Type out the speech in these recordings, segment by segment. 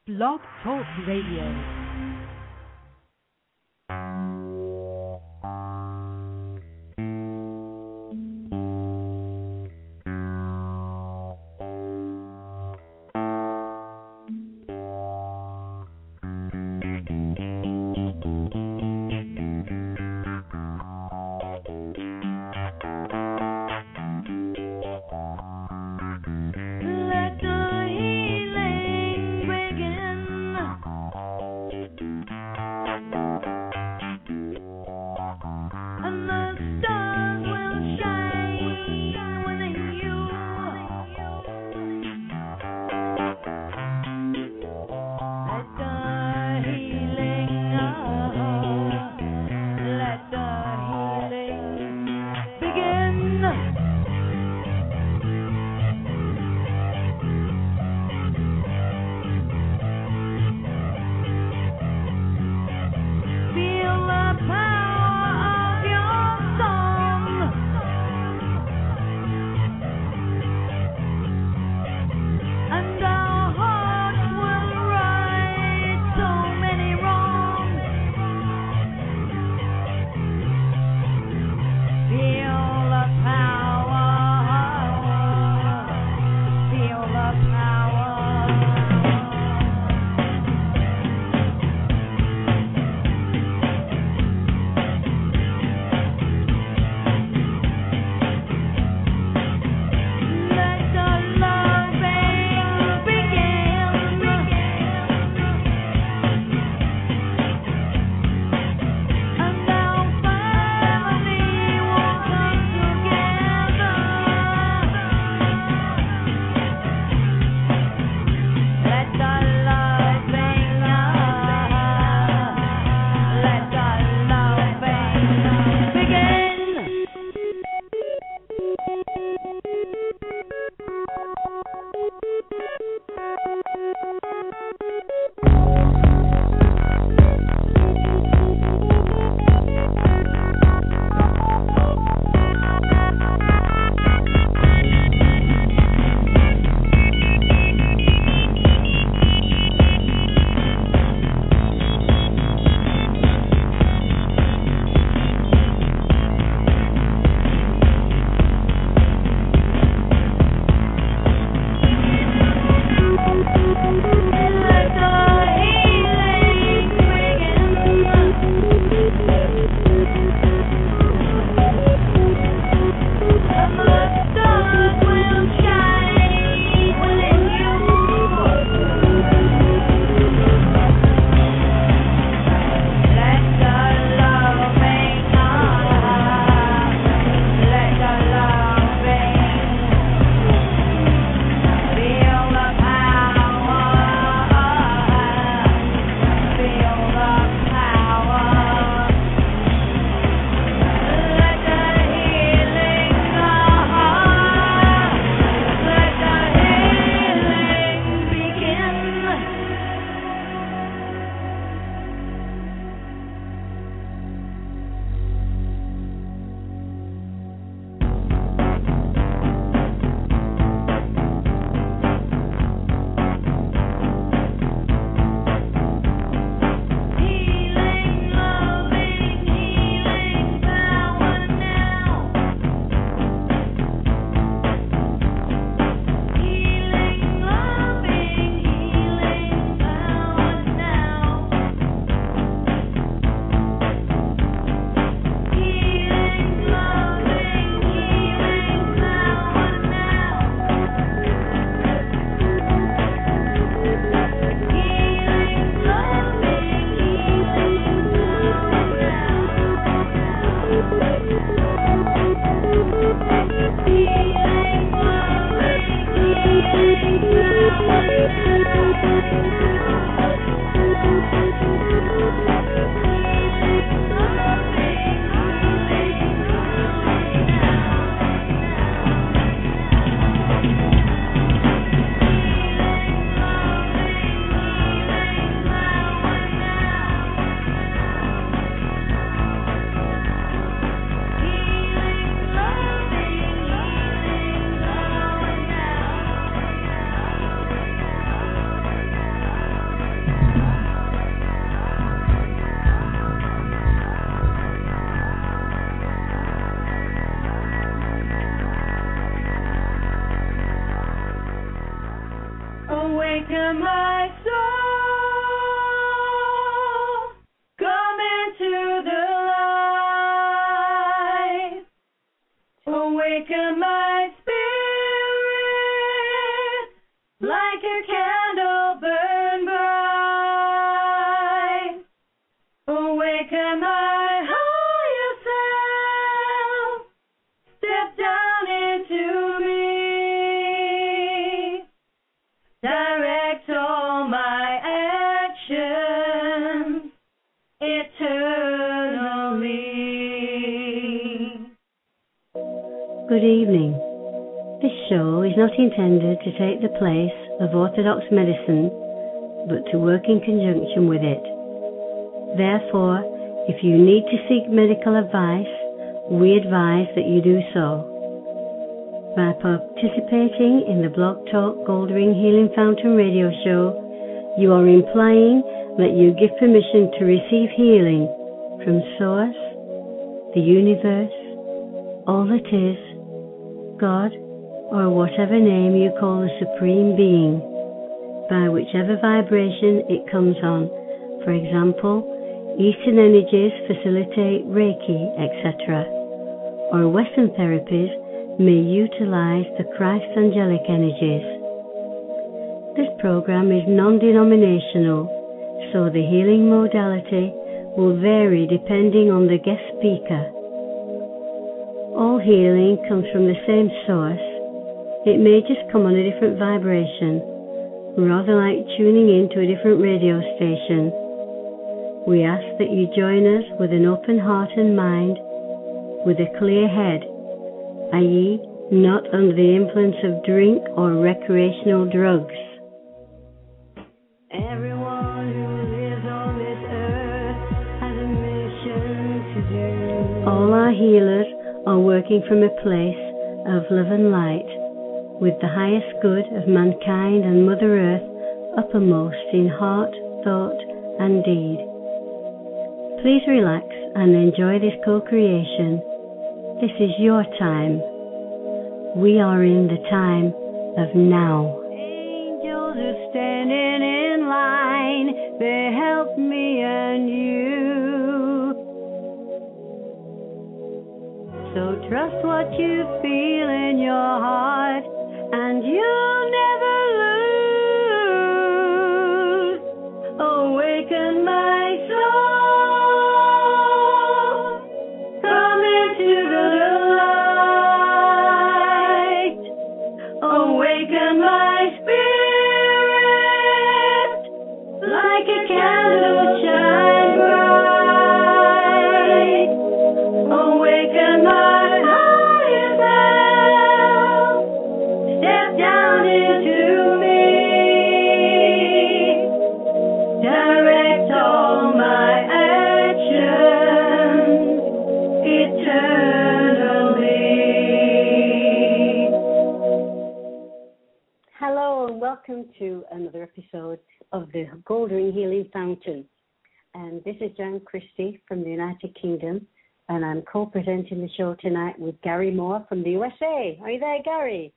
Blog Talk Radio. Awaken my soul, come into the light. Awaken my spirit, like a candle burn bright. Awaken my higher self, step down into me. Direct all my actions eternally. Good evening. This show is not intended to take the place of orthodox medicine, but to work in conjunction with it. Therefore, if you need to seek medical advice, we advise that you do so. By participating in the Blog Talk Goldring Healing Fountain radio show, you are implying that you give permission to receive healing from Source, the universe, all that is, God, or whatever name you call the Supreme Being, by whichever vibration it comes on. For example, Eastern energies facilitate Reiki, etc., or Western therapies may utilize the Christ angelic energies. This program is non-denominational, so the healing modality will vary depending on the guest speaker. All healing comes from the same source. It may just come on a different vibration, rather like tuning in to a different radio station. We ask that you join us with an open heart and mind, with a clear head, i.e., not under the influence of drink or recreational drugs. Everyone who lives on this earth has a mission to do. All our healers are working from a place of love and light, with the highest good of mankind and Mother Earth uppermost in heart, thought, and deed. Please relax and enjoy this co-creation. This is your time. We are in the time of now. Angels are standing in line. They help me and you. So trust what you feel in your heart, and you'll never lose. Awaken my soul, come into the light. Awaken my spirit, like a candle shine bright. Awaken my higher self, step down into me. Direct all my actions eternally. Hello and welcome to another episode of the Goldring Healing Fountain. And this is Jan Christie from the United Kingdom, and I'm co-presenting the show tonight with Gary Moore from the USA. Are you there, Gary?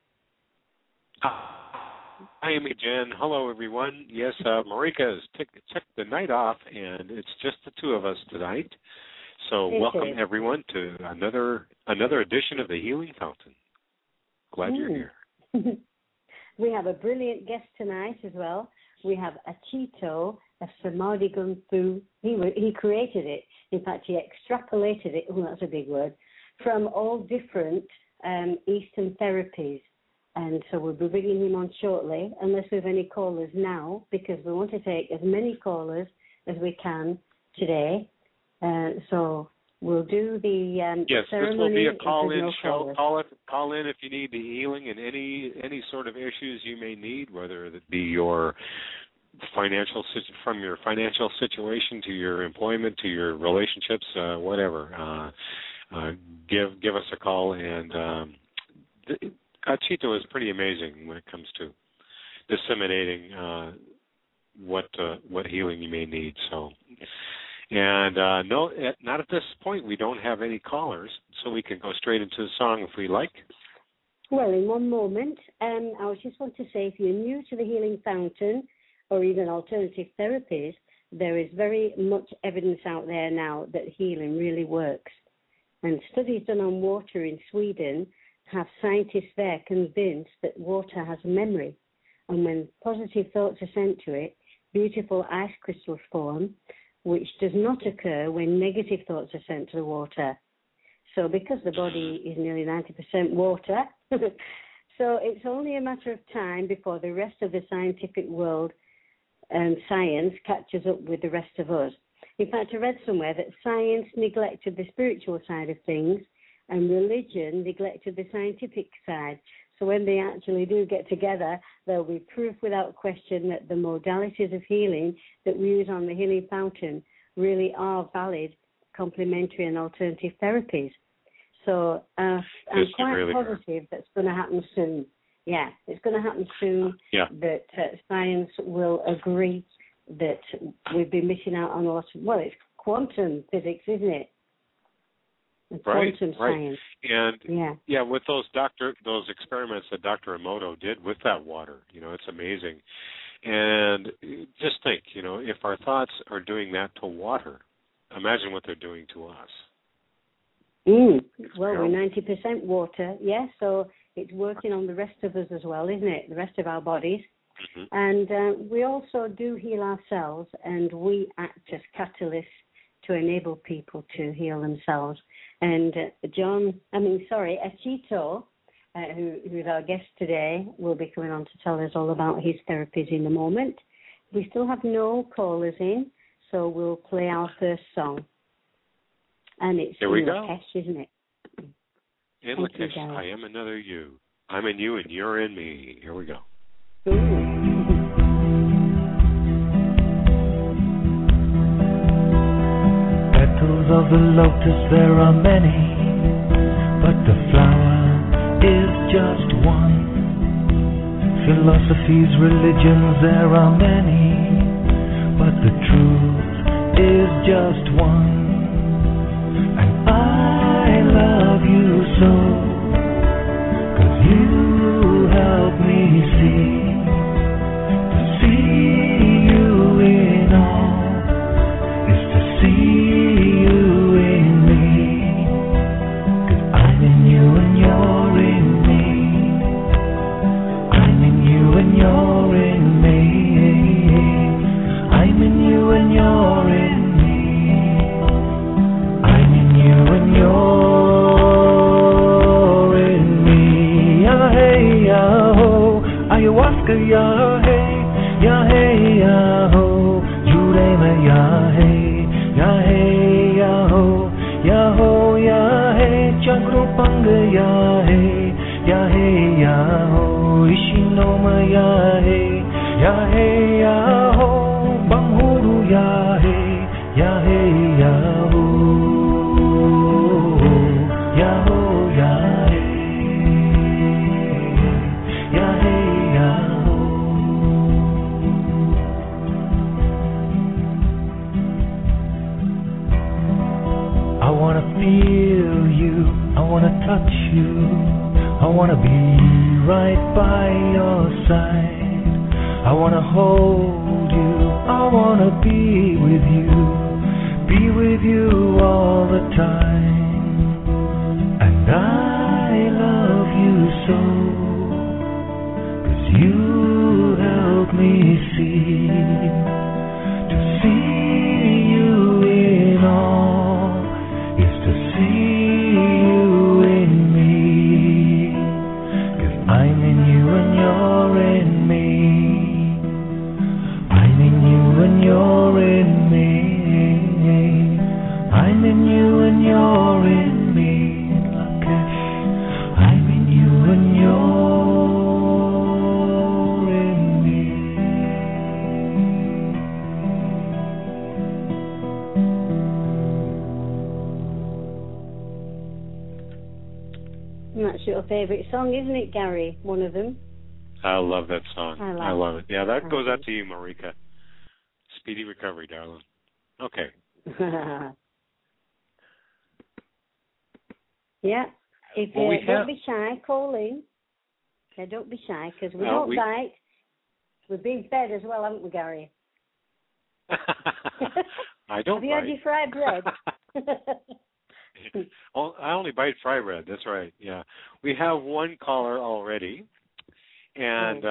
Hi, Amy Jen. Hello, everyone. Yes, Marika has checked the night off, and it's just the two of us tonight. So welcome, everyone, to another edition of the Healing Fountain. Glad you're here. We have a brilliant guest tonight as well. We have Achito of Samadhi Gun Fu. He created it. In fact, he extrapolated it, that's a big word, from all different Eastern therapies. And so we'll be bringing him on shortly, unless we have any callers now, because we want to take as many callers as we can today. So we'll do the yes, ceremony. this will be a call-in show. Callers. Call in if you need the healing and any sort of issues you may need, whether it be your from your financial situation to your employment to your relationships, whatever. Give us a call, and Achito is pretty amazing when it comes to disseminating what healing you may need. So, and no, not at this point. We don't have any callers, so we can go straight into the song if we like. Well, in one moment, I just want to say, if you're new to the Healing Fountain, or even alternative therapies, there is very much evidence out there now that healing really works. And studies done on water in Sweden have scientists there convinced that water has a memory. And when positive thoughts are sent to it, beautiful ice crystals form, which does not occur when negative thoughts are sent to the water. So because the body is nearly 90% water, so it's only a matter of time before the rest of the scientific world and science catches up with the rest of us. In fact, I read somewhere that science neglected the spiritual side of things and religion neglected the scientific side. So when they actually do get together, there'll be proof without question that the modalities of healing that we use on the Healing Fountain really are valid complementary and alternative therapies. So I'm quite really positive that's going to happen soon. Yeah, it's going to happen soon that science will agree that we've been missing out on a lot of, well, it's quantum physics, isn't it? Quantum science. And with those experiments that Dr. Emoto did with that water, it's amazing. And just think, if our thoughts are doing that to water, imagine what they're doing to us. Well, we're 90% water, so it's working on the rest of us as well, isn't it? The rest of our bodies. Mm-hmm. And we also do heal ourselves, and we act as catalysts to enable people to heal themselves. And Echito, who is our guest today, will be coming on to tell us all about his therapies in a moment. We still have no callers in, so we'll play our first song. And it's in Lakesh, isn't it? In Lakesh, I am another you. I'm in you and you're in me. Here we go. Petals of the lotus, there are many, but the flower is just one. Philosophies, religions, there are many, but the truth is just one. And I love you so, 'cause you help me see you in all is to see you in me. 'Cause I'm in you and you're in me. I'm in you and you're in me. I'm in you and you're in me. I'm in you and you're in me. Ya hey ya ho, ayahuasca ya hey. Ya hey ya ho, Jurema ya hey ya ho, ya hey, Chagrupanga ya hey ya ho, Ishinoma ya hey ya ho, Banghuru ya hey ya ho, ya ho ya hey, ya hey ya ho. I wanna feel you, I wanna touch you, I wanna be right by your side. I wanna hold you, I wanna be with you all the time. And I love you so, 'cause you help me see you in all is to see you in me. 'Cause I'm in you and you're in me. I'm in you and you're in me. I'm in you and you're in me. Lakesh, I'm in you and you're in me. And that's your favourite song, isn't it, Gary? One of them. I love that song. I love it. Yeah, that goes out to you, Marika. Speedy recovery, darling. Okay. Yeah. If don't be shy, call in. Okay, don't be shy, because we don't bite. We've been fed as well, haven't we, Gary? I don't Have you had your fried bread? I only bite fry bread. That's right. Yeah, we have one caller already, and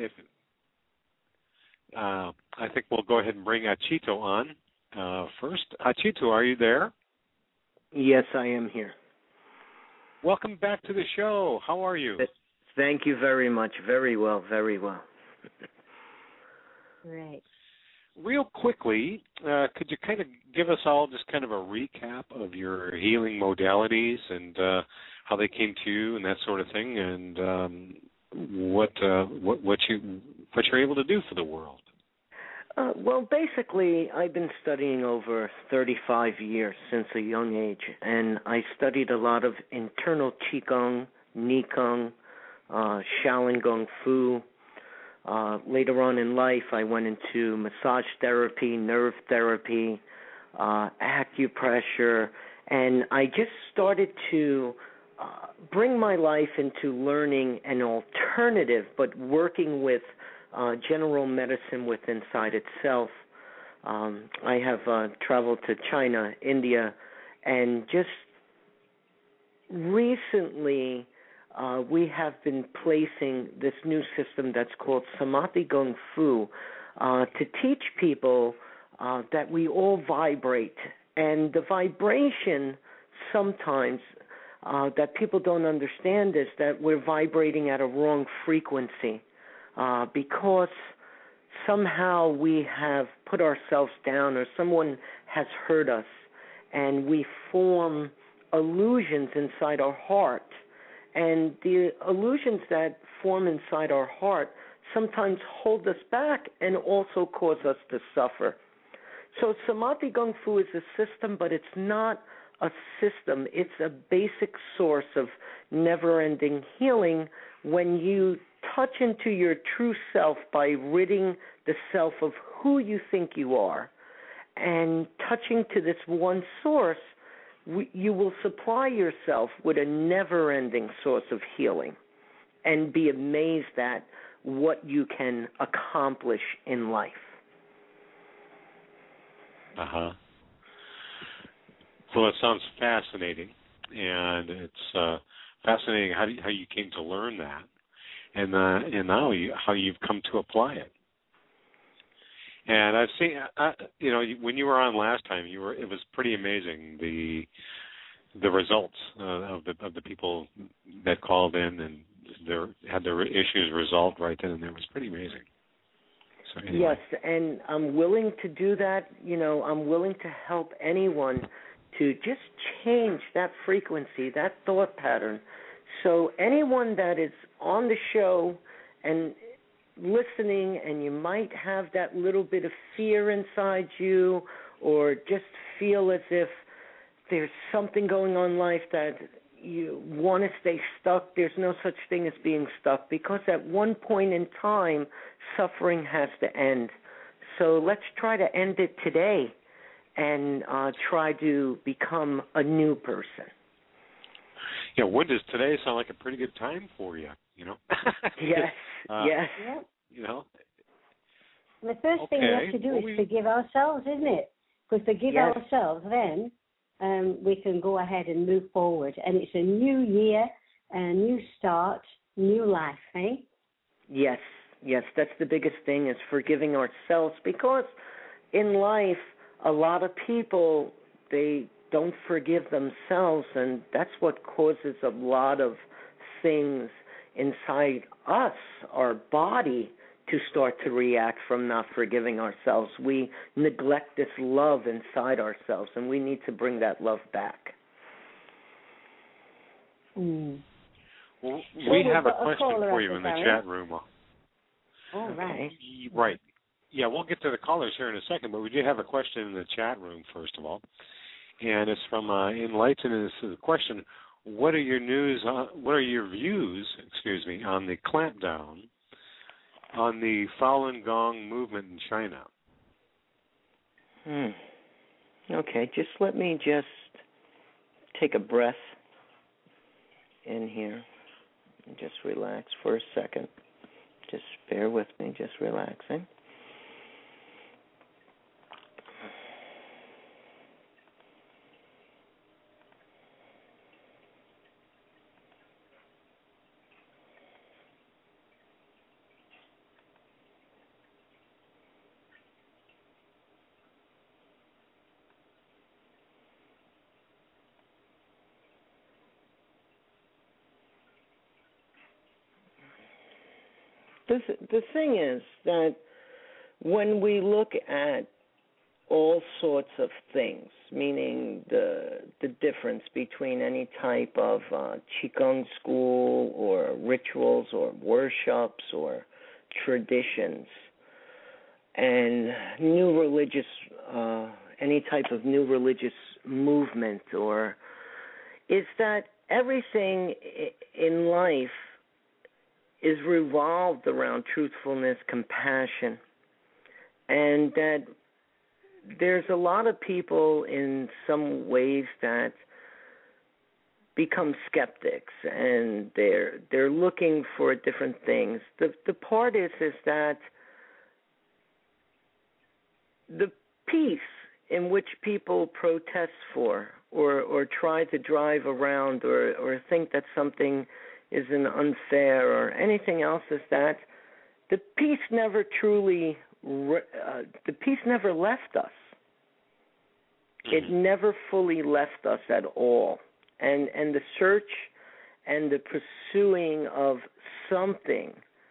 I think we'll go ahead and bring Achito on first. Achito, are you there? Yes, I am here. Welcome back to the show. How are you? Thank you very much. Very well, very well. Great. Real quickly, could you kind of give us all just kind of a recap of your healing modalities and how they came to you and that sort of thing, and what you're able to do for the world? Well, basically, I've been studying over 35 years since a young age, and I studied a lot of internal Qigong, Nikong, Shaolin Gong Fu. Later on in life, I went into massage therapy, nerve therapy, acupressure, and I just started to bring my life into learning an alternative, but working with general medicine with inside itself. I have traveled to China, India, and just recently we have been placing this new system that's called Samadhi Gong Fu to teach people that we all vibrate. And the vibration sometimes that people don't understand is that we're vibrating at a wrong frequency. Because somehow we have put ourselves down or someone has hurt us, and we form illusions inside our heart. And the illusions that form inside our heart sometimes hold us back and also cause us to suffer. So Samadhi Gong Fu is a system, but it's not a system. It's a basic source of never-ending healing when you touch into your true self by ridding the self of who you think you are, and touching to this one source, you will supply yourself with a never-ending source of healing and be amazed at what you can accomplish in life. Uh-huh. Well, it sounds fascinating, and it's fascinating how you came to learn that. And now how you've come to apply it. And I've seen, when you were on last time, it was pretty amazing the results of the people that called in and had their issues resolved right then and there. It was pretty amazing. So anyway. Yes, and I'm willing to do that. I'm willing to help anyone to just change that frequency, that thought pattern. So anyone that is on the show and listening, and you might have that little bit of fear inside you, or just feel as if there's something going on in life that you want to stay stuck, there's no such thing as being stuck, because at one point in time, suffering has to end. So let's try to end it today and try to become a new person. Yeah, when does today sound like a pretty good time for you? Yes, yes. Yeah. The first thing we have to do is forgive ourselves, isn't it? If we forgive ourselves, then we can go ahead and move forward. And it's a new year, a new start, new life, eh? Yes, that's the biggest thing, is forgiving ourselves. Because in life, a lot of people, they don't forgive themselves, and that's what causes a lot of things inside us, our body, to start to react from not forgiving ourselves. We neglect this love inside ourselves, and we need to bring that love back. Mm. Well, we have a question for you in the chat room. All right. Right. Yeah, we'll get to the callers here in a second, but we did have a question in the chat room, first of all. And it's from Enlighten, and it's the question: what are your views on the clampdown on the Falun Gong movement in China? Okay, just let me take a breath in here and just relax for a second. Just bear with me, just relaxing. The thing is that when we look at all sorts of things, meaning the difference between any type of Qigong school or rituals or worships or traditions and new religious, any type of new religious movement, or is that everything in life is revolved around truthfulness, compassion, and that there's a lot of people in some ways that become skeptics, and they're looking for different things. The part is that the peace in which people protest for or try to drive around or think that something isn't unfair or anything else is that the peace never truly, the peace never left us. It never fully left us at all. And the search and the pursuing of something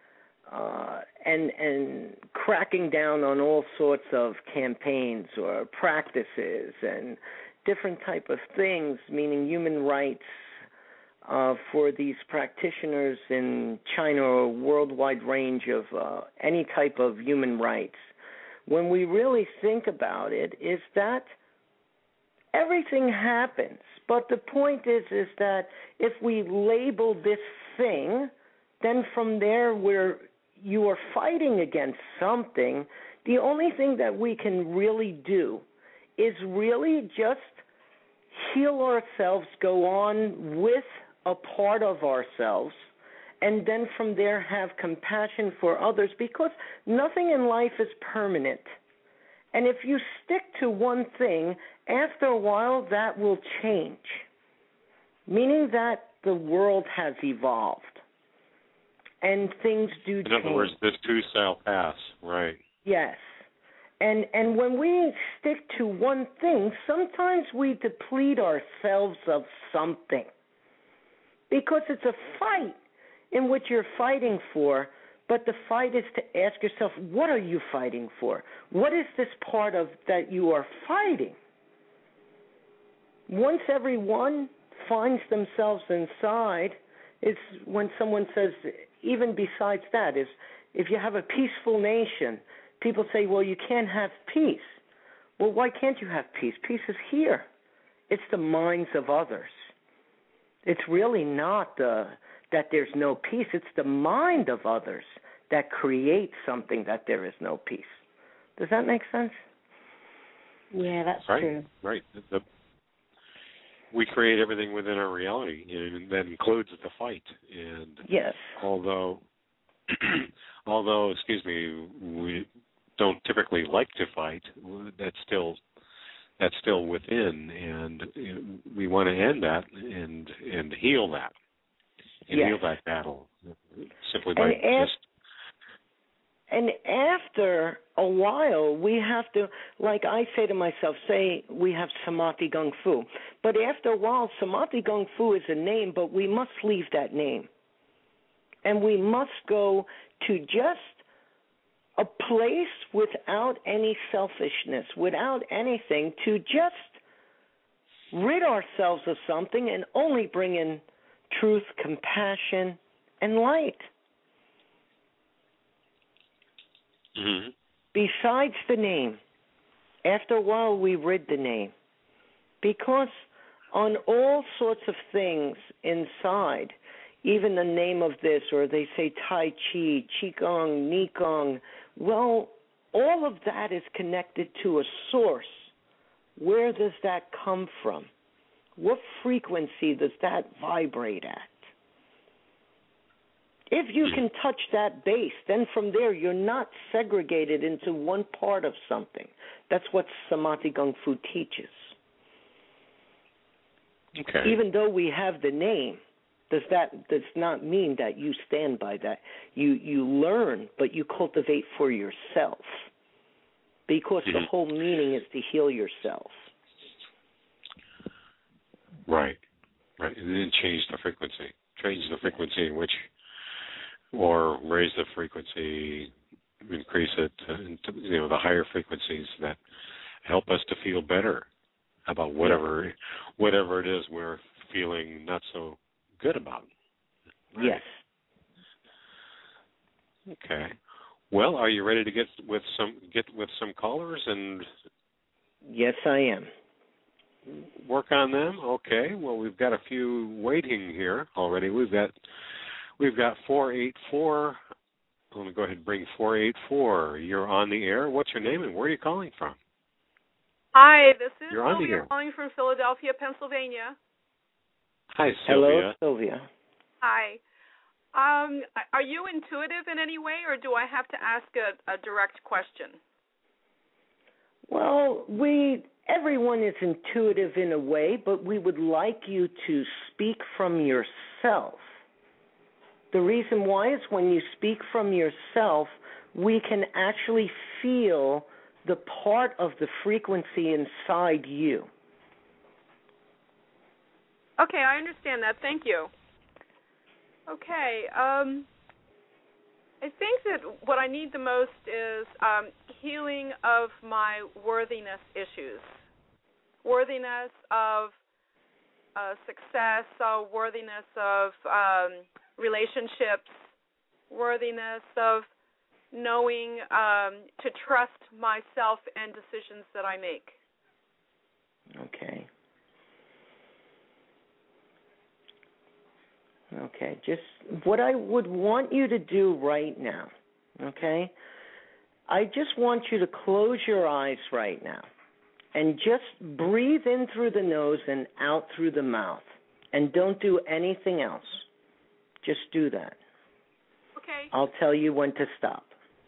and cracking down on all sorts of campaigns or practices and different type of things, meaning human rights, for these practitioners in China or a worldwide range of any type of human rights, when we really think about it, is that everything happens. But the point is that if we label this thing, then from there where you are fighting against something, the only thing that we can really do is really just heal ourselves, go on with a part of ourselves, and then from there have compassion for others, because nothing in life is permanent. And if you stick to one thing, after a while that will change, meaning that the world has evolved and things do change. In other words, this too shall pass, right? Yes. And when we stick to one thing, sometimes we deplete ourselves of something, because it's a fight in which you're fighting for, but the fight is to ask yourself, what are you fighting for? What is this part of that you are fighting? Once everyone finds themselves inside, it's when someone says, even besides that, is if you have a peaceful nation, people say, well, you can't have peace. Well, why can't you have peace? Peace is here. It's the minds of others. It's really not that there's no peace. It's the mind of others that creates something that there is no peace. Does that make sense? Yeah, that's right, true. Right. We create everything within our reality, and that includes the fight. And yes, although, excuse me, we don't typically like to fight, that's still within, and we want to end that and heal that, and heal that battle simply by And after a while, we have to, like I say to myself, say we have Samadhi Gong Fu, but after a while, Samadhi Gong Fu is a name, but we must leave that name, and we must go to just a place without any selfishness, without anything, to just rid ourselves of something and only bring in truth, compassion, and light. Mm-hmm. Besides the name, after a while we rid the name, because on all sorts of things inside, even the name of this, or they say Tai Chi, Qigong, Nikong, well, all of that is connected to a source. Where does that come from? What frequency does that vibrate at? If you can touch that base, then from there you're not segregated into one part of something. That's what Samadhi Gong Fu teaches. Okay. Even though we have the name, does not mean that you stand by that. You learn, but you cultivate for yourself. Because the whole meaning is to heal yourself. Right. Right. And then change the frequency. Change the frequency in which, or raise the frequency, increase it to the higher frequencies that help us to feel better about whatever it is we're feeling not so good about. Right? Yes. Okay. Well, are you ready to get with some callers and? Yes, I am. Work on them. Okay. Well, we've got a few waiting here already. We've got 484. Let me go ahead and bring 484. You're on the air. What's your name and where are you calling from? Hi, this is You're on the Sylvia air. calling from Philadelphia, Pennsylvania. Hi, Sylvia. Hello, Sylvia. Hi. Are you intuitive in any way, or do I have to ask a direct question? Well, everyone is intuitive in a way, but we would like you to speak from yourself. The reason why is when you speak from yourself, we can actually feel the part of the frequency inside you. Okay, I understand that. Thank you. Okay, I think that what I need the most is healing of my worthiness issues. Worthiness of success, worthiness of relationships, worthiness of knowing to trust myself and decisions that I make. Okay. Okay, just what I would want you to do right now, okay? I just want you to close your eyes right now and just breathe in through the nose and out through the mouth. And don't do anything else. Just do that. Okay. I'll tell you when to stop.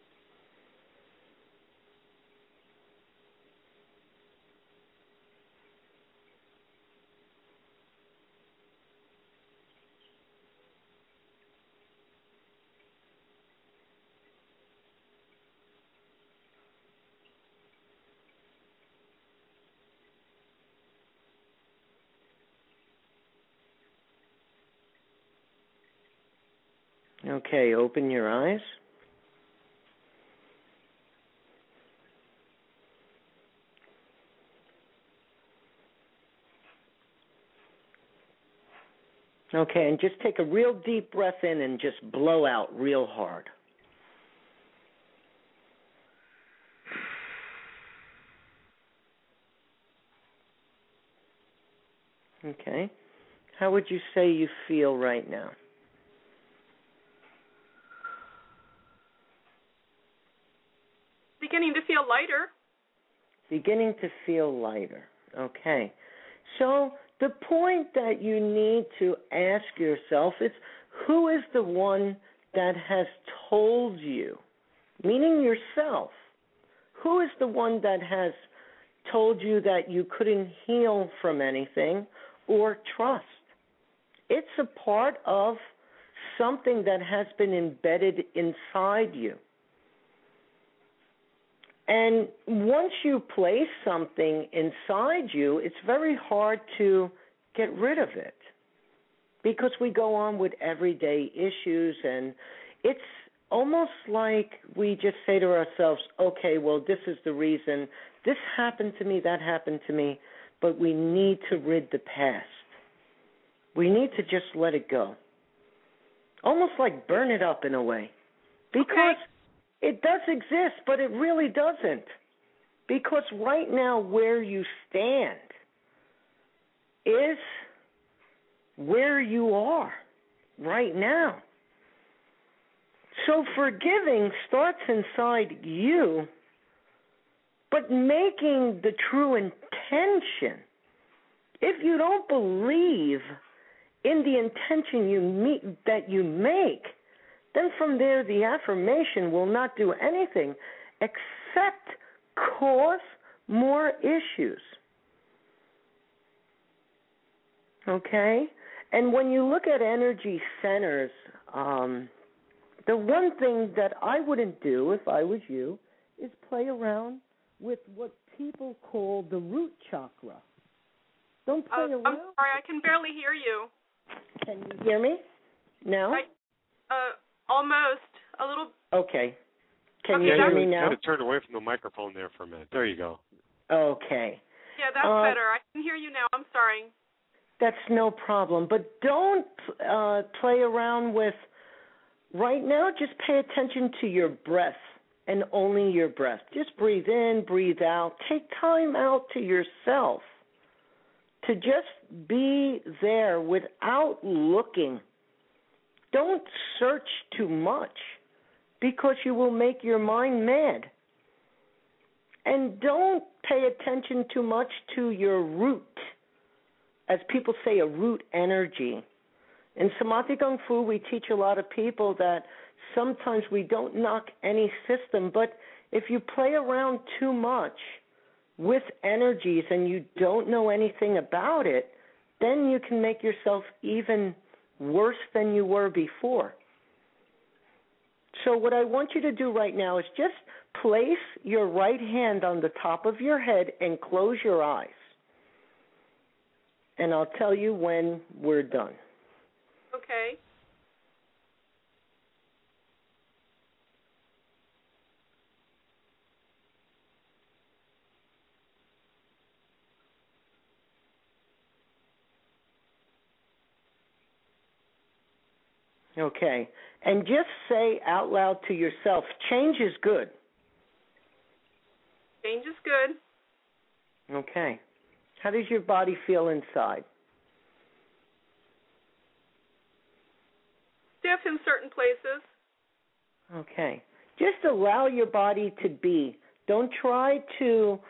Okay, open your eyes. Okay, and just take a real deep breath in and just blow out real hard. Okay. How would you say you feel right now? Beginning to feel lighter. Beginning to feel lighter. Okay. So the point that you need to ask yourself is, who is the one that has told you, meaning yourself, who is the one that has told you that you couldn't heal from anything or trust? It's a part of something that has been embedded inside you. And once you place something inside you, it's very hard to get rid of it because we go on with everyday issues, and it's almost like we just say to ourselves, okay, well, this is the reason. This happened to me, that happened to me, but we need to rid the past. We need to just let it go. Almost like burn it up in a way. Because it does exist, but it really doesn't. Because right now where you stand is where you are right now. So forgiving starts inside you, but making the true intention. If you don't believe in the intention that you make, then from there the affirmation will not do anything except cause more issues. Okay? And when you look at energy centers, the one thing that I wouldn't do if I was you is play around with what people call the root chakra. Don't play around. I'm sorry, I can barely hear you. Can you hear me? No? Almost. A little. Okay. Can you hear me now? You had to turn away from the microphone there for a minute. There you go. Okay. Yeah, that's better. I can hear you now. I'm sorry. That's no problem. But don't play around with, right now, just pay attention to your breath and only your breath. Just breathe in, breathe out. Take time out to yourself to just be there without looking. Don't search too much because you will make your mind mad. And don't pay attention too much to your root. As people say, a root energy. In Samadhi Kung Fu, we teach a lot of people that sometimes we don't knock any system, but if you play around too much with energies and you don't know anything about it, then you can make yourself even worse than you were before. So what I want you to do right now is just place your right hand on the top of your head and close your eyes. And I'll tell you when we're done. Okay. Okay. And just say out loud to yourself, change is good. Change is good. Okay. How does your body feel inside? Stiff in certain places. Okay. Just allow your body to be. Don't try to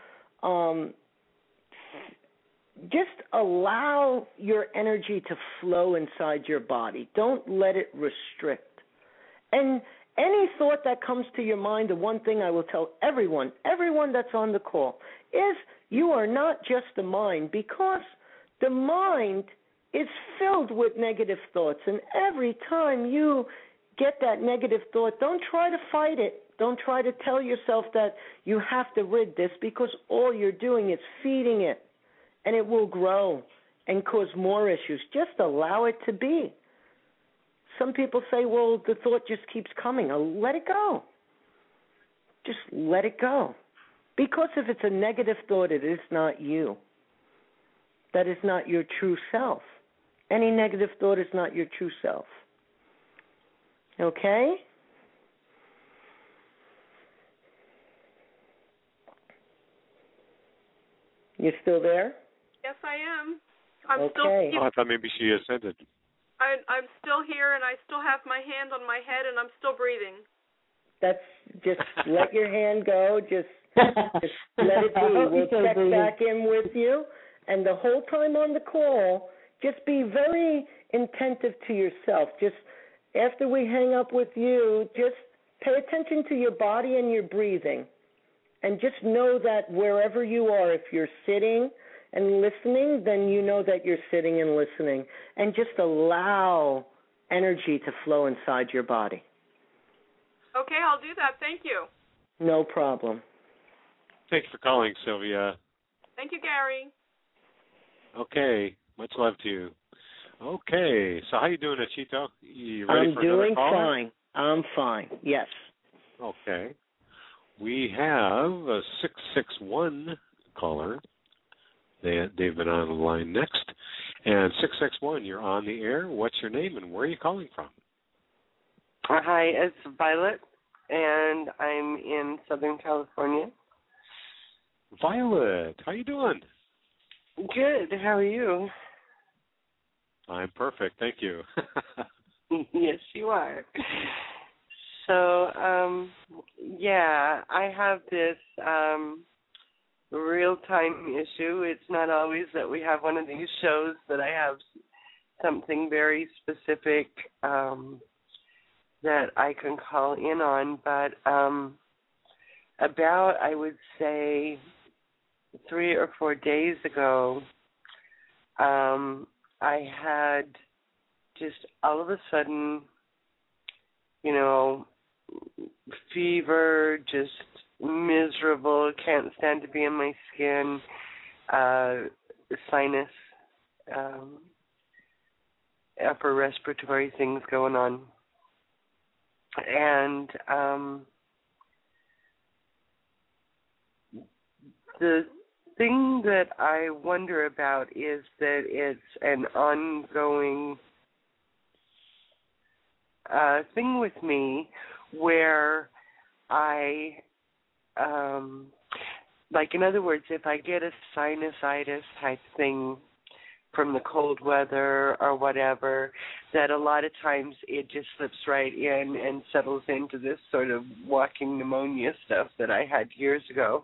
just allow your energy to flow inside your body. Don't let it restrict. And any thought that comes to your mind, the one thing I will tell everyone that's on the call, is you are not just the mind, because the mind is filled with negative thoughts. And every time you get that negative thought, don't try to fight it. Don't try to tell yourself that you have to rid this, because all you're doing is feeding it. And it will grow and cause more issues. Just allow it to be. Some people say, well, the thought just keeps coming. Let it go. Just let it go. Because if it's a negative thought, it is not you. That is not your true self. Any negative thought is not your true self. Okay? You still there? Yes, I am. I'm okay. still. Oh, I thought maybe she ascended. I'm still here, and I still have my hand on my head, and I'm still breathing. That's just let your hand go. Just let it be. We'll check back in with you. And the whole time on the call, just be very attentive to yourself. Just after we hang up with you, just pay attention to your body and your breathing. And just know that wherever you are, if you're sitting and listening, then you know that you're sitting and listening. And just allow energy to flow inside your body. Okay, I'll do that. Thank you. No problem. Thanks for calling, Sylvia. Thank you, Gary. Okay, much love to you. Okay, so how you doing, Achito? You ready for another I'm doing caller? fine. I'm fine, yes. Okay. We have a 661 caller. They've been on the line next. And 661, you're on the air. What's your name and where are you calling from? Hi, it's Violet, and I'm in Southern California. Violet, how you doing? Good. How are you? I'm perfect, thank you. Yes, you are. So, I have this real-time issue. It's not always that we have one of these shows that I have something very specific that I can call in on, but about, I would say, 3 or 4 days ago, I had just all of a sudden, fever, just miserable, can't stand to be in my skin, sinus, upper respiratory things going on. And the thing that I wonder about is that it's an ongoing thing with me where I, in other words, if I get a sinusitis type thing from the cold weather or whatever, that a lot of times it just slips right in and settles into this sort of walking pneumonia stuff that I had years ago.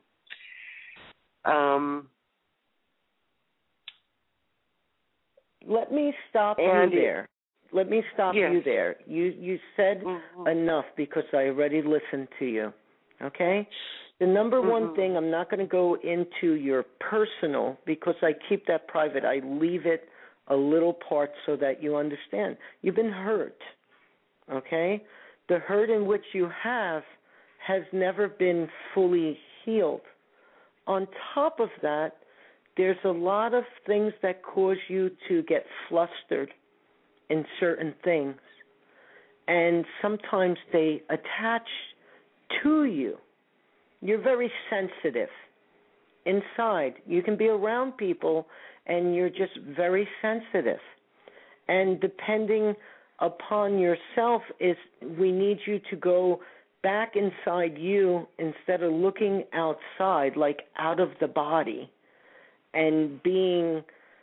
Let me stop you there. Let me stop you there. You said enough because I already listened to you, okay? The number one thing, I'm not going to go into your personal because I keep that private. I leave it a little part so that you understand. You've been hurt, okay? The hurt in which you have has never been fully healed. On top of that, there's a lot of things that cause you to get flustered in certain things, and sometimes they attach to you. You're very sensitive inside. You can be around people, and you're just very sensitive. And depending upon yourself, we need you to go back inside you instead of looking outside, like out of the body, and being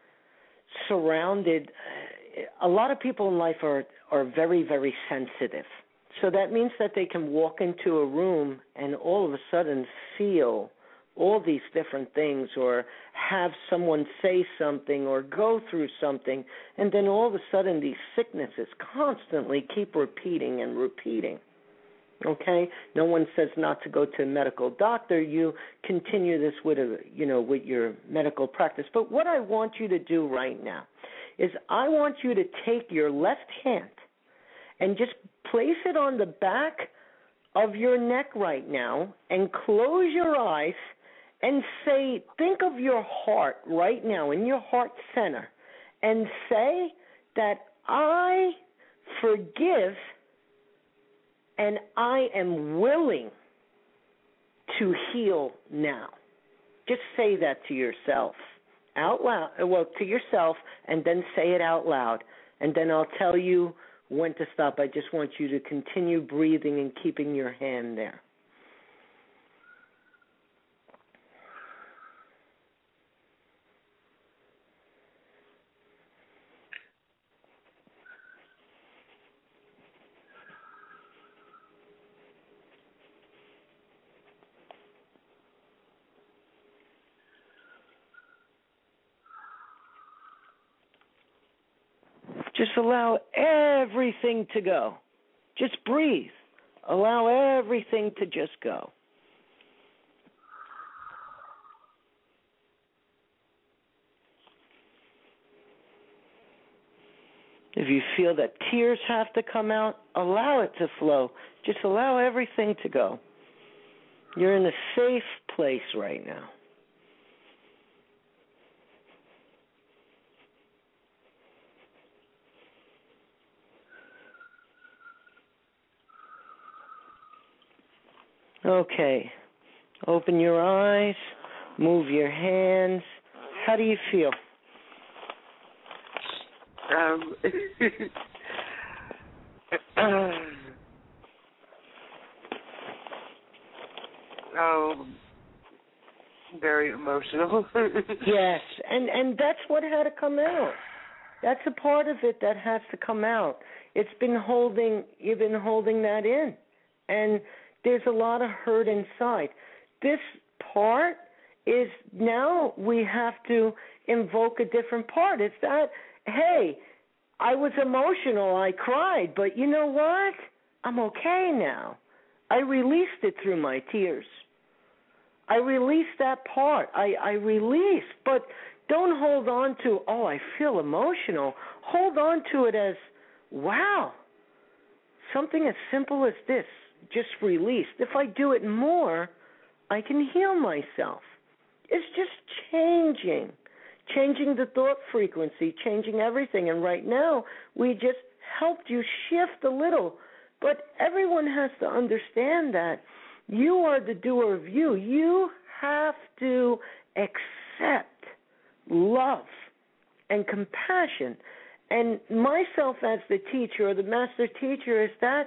surrounded. A lot of people in life are very, very sensitive. So that means that they can walk into a room and all of a sudden feel all these different things, or have someone say something or go through something, and then all of a sudden these sicknesses constantly keep repeating and repeating. Okay? No one says not to go to a medical doctor. You continue this with with your medical practice. But what I want you to do right now is I want you to take your left hand and just place it on the back of your neck right now and close your eyes and say, think of your heart right now, in your heart center, and say that I forgive and I am willing to heal now. Just say that to yourself out loud, to yourself, and then say it out loud. And then I'll tell you when to stop. I just want you to continue breathing and keeping your hand there. Just allow everything to go. Just breathe. Allow everything to just go. If you feel that tears have to come out, allow it to flow. Just allow everything to go. You're in a safe place right now. Okay. Open your eyes. Move your hands. How do you feel? Very emotional. Yes, and that's what had to come out. That's a part of it that has to come out. You've been holding that in, and there's a lot of hurt inside. This part is now we have to invoke a different part. It's that, hey, I was emotional, I cried, but you know what? I'm okay now. I released it through my tears. I released that part. I released, but don't hold on to, oh, I feel emotional. Hold on to it as, wow, something as simple as this just released. If I do it more, I can heal myself. It's just changing the thought frequency, changing everything. And right now, we just helped you shift a little. But everyone has to understand that you are the doer of you. You have to accept love and compassion. And myself as the teacher or the master teacher is that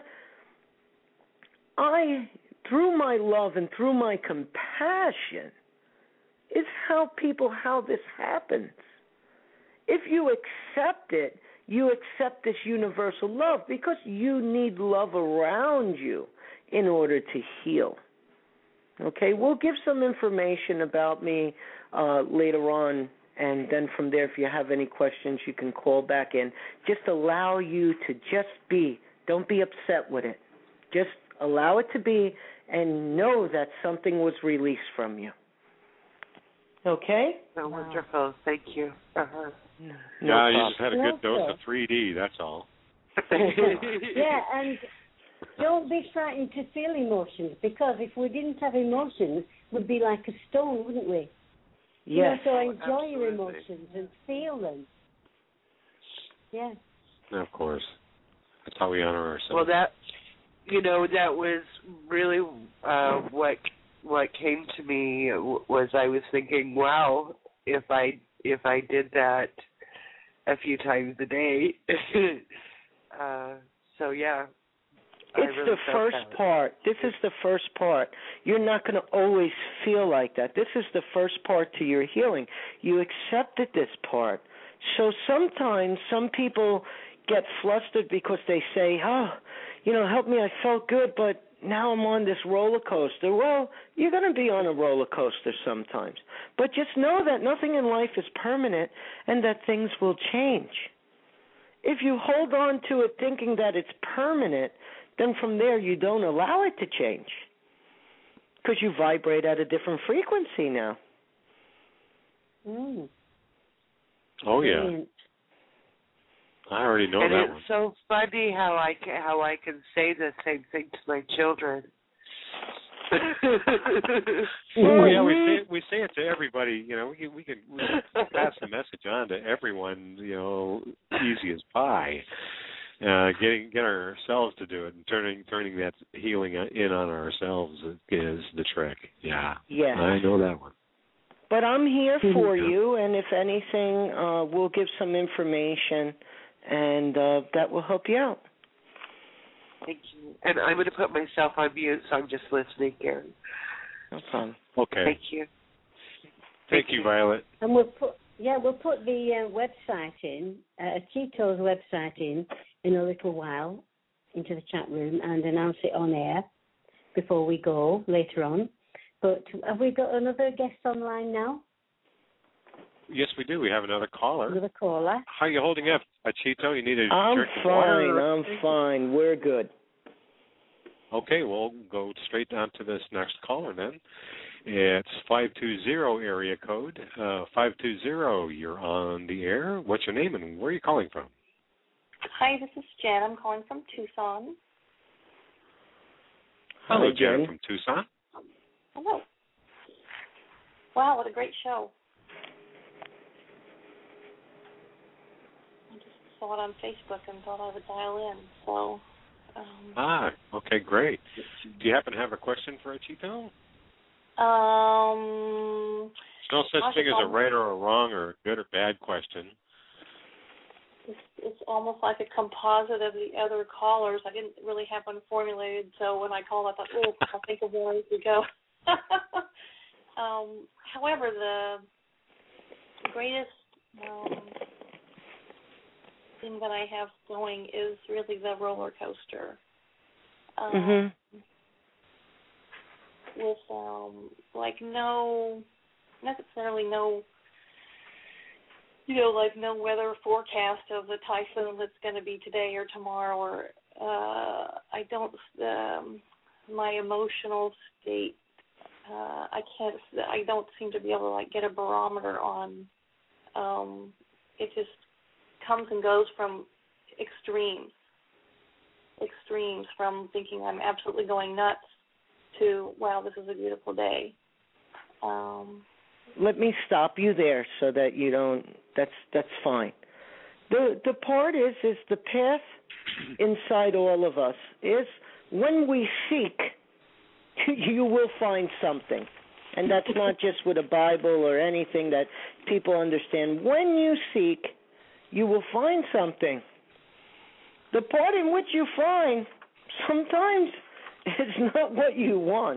I, through my love and through my compassion, is how this happens. If you accept it, you accept this universal love because you need love around you in order to heal. Okay, we'll give some information about me later on, and then from there, if you have any questions, you can call back in. Just allow you to just be. Don't be upset with it. Just allow it to be and know that something was released from you. Okay? Oh, wonderful. Thank you. Uh-huh. No, you just had a good dose of 3D, that's all. Yeah, and don't be frightened to feel emotions, because if we didn't have emotions, we'd be like a stone, wouldn't we? Yes. So enjoy your emotions and feel them. Yeah. Of course. That's how we honor ourselves. Well, that was really what came to me was I was thinking, wow, if I did that a few times a day. So yeah. It's the first part. This is the first part. You're not going to always feel like that. This is the first part to your healing. You accepted this part. So sometimes some people get flustered because they say, oh, help me, I felt good, but now I'm on this roller coaster. Well, you're going to be on a roller coaster sometimes. But just know that nothing in life is permanent and that things will change. If you hold on to it thinking that it's permanent, then from there you don't allow it to change because you vibrate at a different frequency now. Mm. Oh, yeah. Brilliant. I already know and that it's one. so funny how I can say the same thing to my children. Well, yeah, we say it to everybody. We can pass the message on to everyone. Easy as pie. Get ourselves to do it, and turning that healing in on ourselves is the trick. Yeah. Yes. I know that one. But I'm here for you, and if anything, we'll give some information, and that will help you out. Thank you. And I'm going to put myself on mute, so I'm just listening, Gary. No problem. Okay. Thank you. Thank you, Violet. And we'll put the website in, Cheeto's website in a little while into the chat room and announce it on air before we go later on. But have we got another guest online now? Yes, we do. We have another caller. Another caller. How are you holding up, Cheeto? You need a drink of water? I'm fine. We're good. Okay, we'll go straight on to this next caller then. It's 520 area code. 520, you're on the air. What's your name and where are you calling from? Hi, this is Jen. I'm calling from Tucson. Hello, Jen from Tucson. Hello. Wow, what a great show. I just saw it on Facebook and thought I would dial in. So. Okay, great. Do you happen to have a question for Cheeto? There's no such thing as a right or a wrong or a good or bad question. It's almost like a composite of the other callers. I didn't really have one formulated, so when I called, I thought, I'll think of one as we go. However, the greatest thing that I have going is really the roller coaster. With no weather forecast of the typhoon that's going to be today or tomorrow or I don't. My emotional state. I don't seem to be able to like get a barometer on. It just comes and goes from extremes from thinking I'm absolutely going nuts to, wow, this is a beautiful day. Let me stop you there so that you don't. That's fine. The part is the path inside all of us is when we seek, you will find something. And that's not just with a Bible or anything that people understand. When you seek, you will find something. The part in which you find sometimes is not what you want.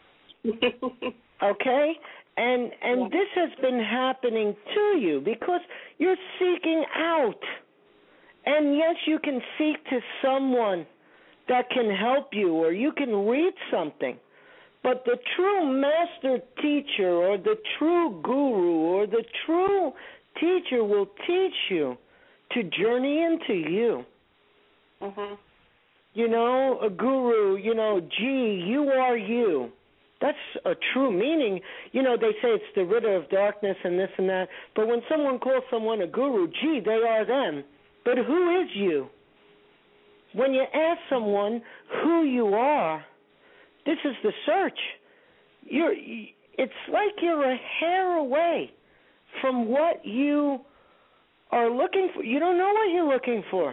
Okay? And this has been happening to you because you're seeking out. And yes, you can seek to someone that can help you, or you can read something. But the true master teacher or the true guru or the true teacher will teach you to journey into you. Mm-hmm. You know, a guru, gee, you are you. That's a true meaning. You know, they say it's the riddle of darkness and this and that. But when someone calls someone a guru, gee, they are them. But who is you? When you ask someone who you are, this is the search. It's like you're a hair away from what you are looking for. You don't know what you're looking for.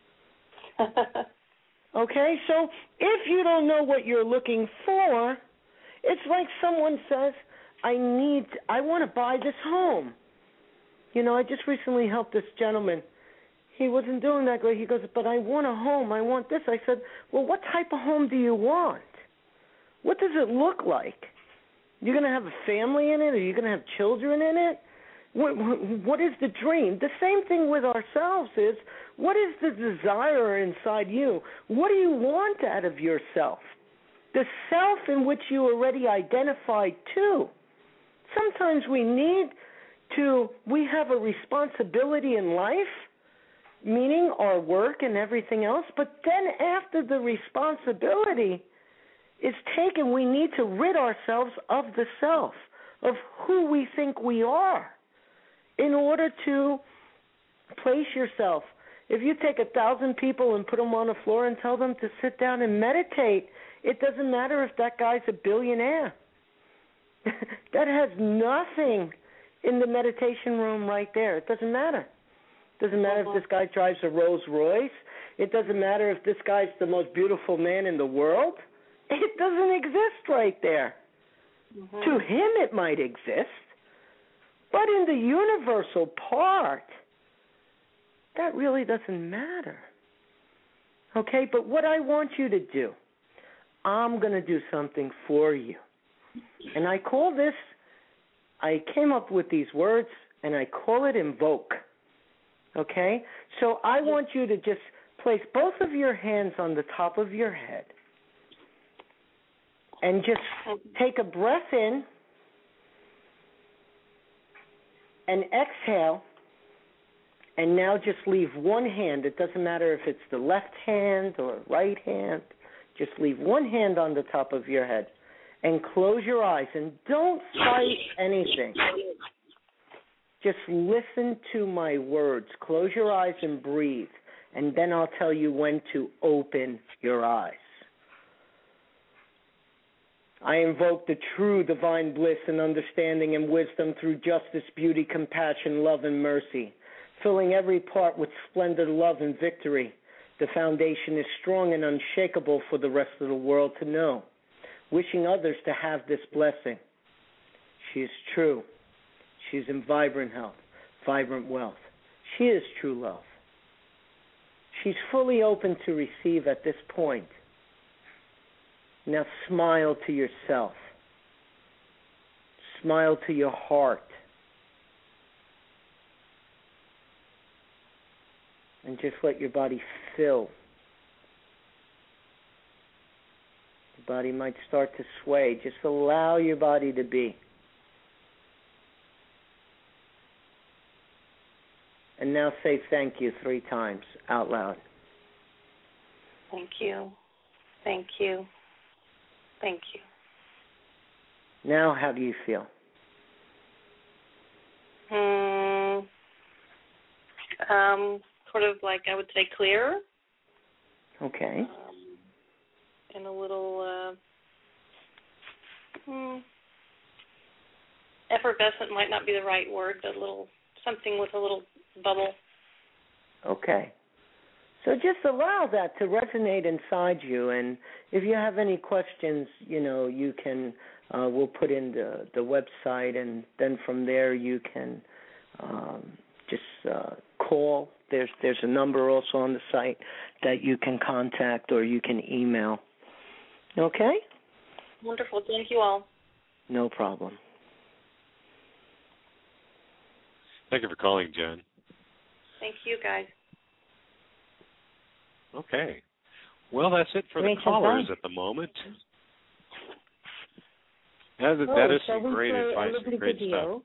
Okay? So if you don't know what you're looking for, it's like someone says, I want to buy this home. I just recently helped this gentleman. He wasn't doing that great. He goes, but I want a home. I want this. I said, well, what type of home do you want? What does it look like? You're going to have a family in it? Are you going to have children in it? What is the dream? The same thing with ourselves is, what is the desire inside you? What do you want out of yourself? The self in which you already identified to. Sometimes we have a responsibility in life, meaning our work and everything else, but then after the responsibility is taken, we need to rid ourselves of the self, of who we think we are, in order to place yourself. If you take 1,000 people and put them on the floor and tell them to sit down and meditate, it doesn't matter if that guy's a billionaire. That has nothing in the meditation room right there. It doesn't matter. It doesn't matter if this guy drives a Rolls Royce. It doesn't matter if this guy's the most beautiful man in the world. It doesn't exist right there. Mm-hmm. To him it might exist, but in the universal part, that really doesn't matter. Okay, but what I want you to do, I'm going to do something for you. And I came up with these words, and I call it invoke. Okay? So I want you to just place both of your hands on the top of your head and just take a breath in and exhale, and now just leave one hand. It doesn't matter if it's the left hand or right hand. Just leave one hand on the top of your head and close your eyes and don't fight anything. Just listen to my words. Close your eyes and breathe, and then I'll tell you when to open your eyes. I invoke the true divine bliss and understanding and wisdom through justice, beauty, compassion, love, and mercy, filling every part with splendid love and victory. The foundation is strong and unshakable for the rest of the world to know. Wishing others to have this blessing. She is true. She is in vibrant health, vibrant wealth. She is true love. She's fully open to receive at this point. Now smile to yourself. Smile to your heart. And just let your body fill. The body might start to sway. Just allow your body to be. And now say thank you 3 times out loud. Thank you. Thank you. Thank you. Now, how do you feel? Sort of like I would say clearer. Okay. And a little effervescent might not be the right word, but a little something with a little bubble. Okay. So just allow that to resonate inside you, and if you have any questions, you can, we'll put in the website, and then from there you can just call. There's a number also on the site that you can contact or you can email. Okay? Wonderful. Thank you all. No problem. Thank you for calling, Jen. Thank you, guys. Okay. Well, that's it for the callers at the moment. That is some great advice and great stuff.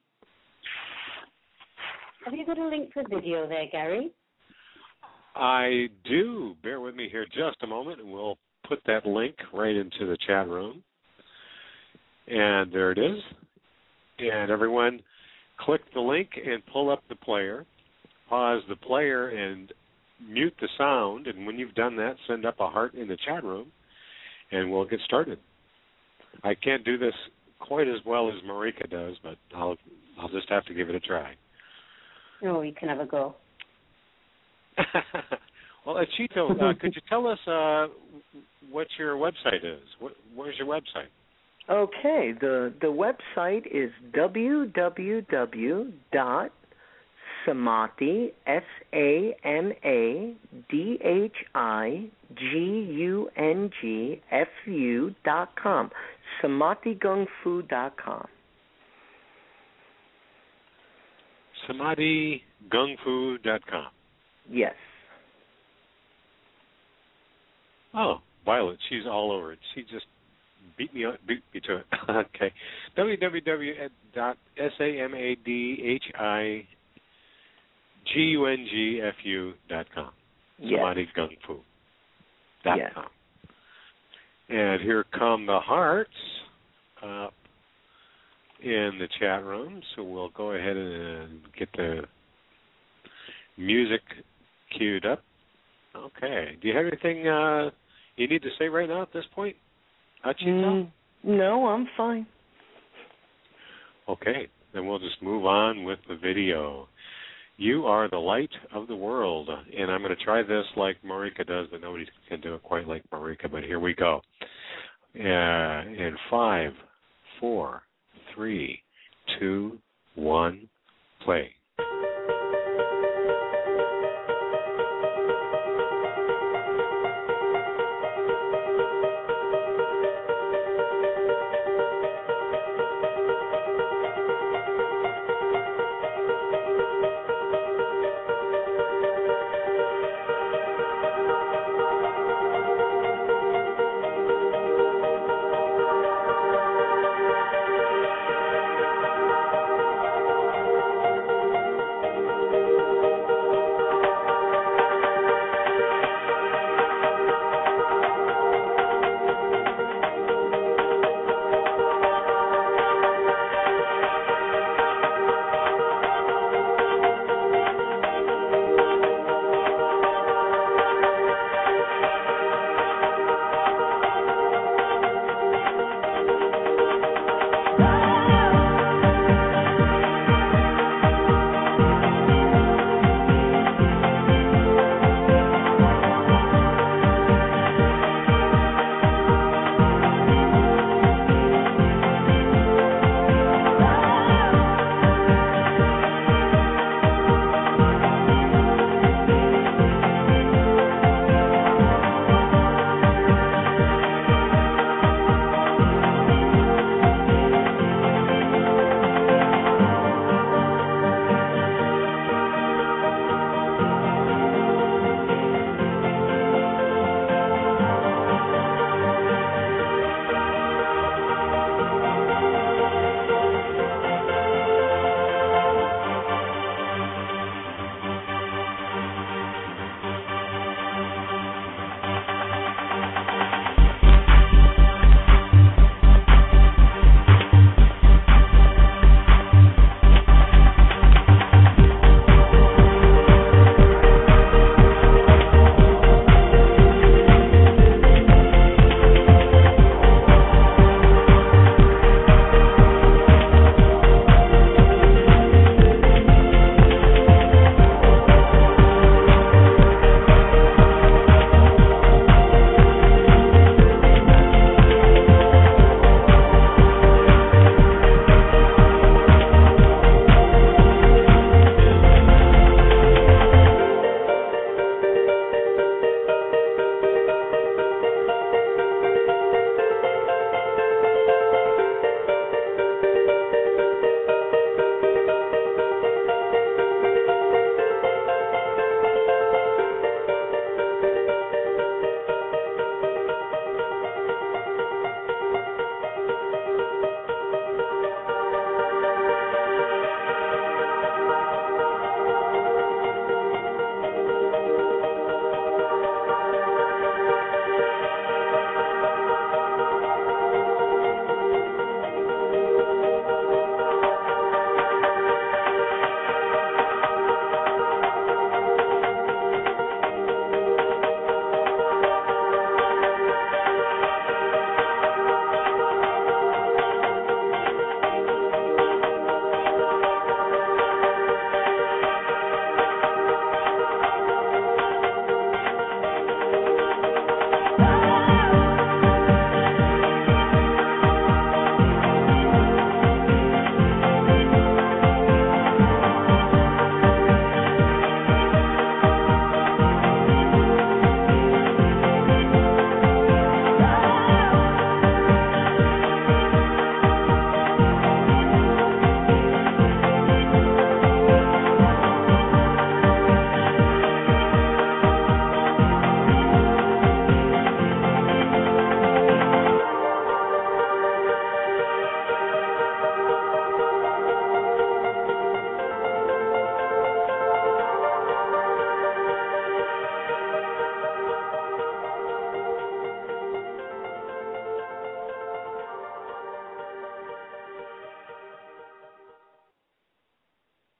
Have you got a link for video there, Gary? I do. Bear with me here just a moment, and we'll put that link right into the chat room. And there it is. And everyone, click the link and pull up the player. Pause the player and mute the sound. And when you've done that, send up a heart in the chat room, and we'll get started. I can't do this quite as well as Marika does, but I'll just have to give it a try. Oh, you can have a go. Well, Chito, could you tell us what your website is? Where's your website? Okay, the website is www.samadhi, SAMADHIGUNGFU.com, SamadhiGungFu.com. SamadhiGungFu.com. Yes. Oh, Violet, she's all over it. She just beat me to it. Okay. www.SamadhiGungFu.com. Yes. SamadhiGungFu.com. Yes. And here come the hearts up in the chat room, so we'll go ahead and get the music queued up. Okay. Do you have anything you need to say right now at this point, Achito? No, I'm fine. Okay. Then we'll just move on with the video. You are the light of the world. And I'm going to try this like Marika does, but nobody can do it quite like Marika. But here we go. In 5, 4, 3, 2, 1, play.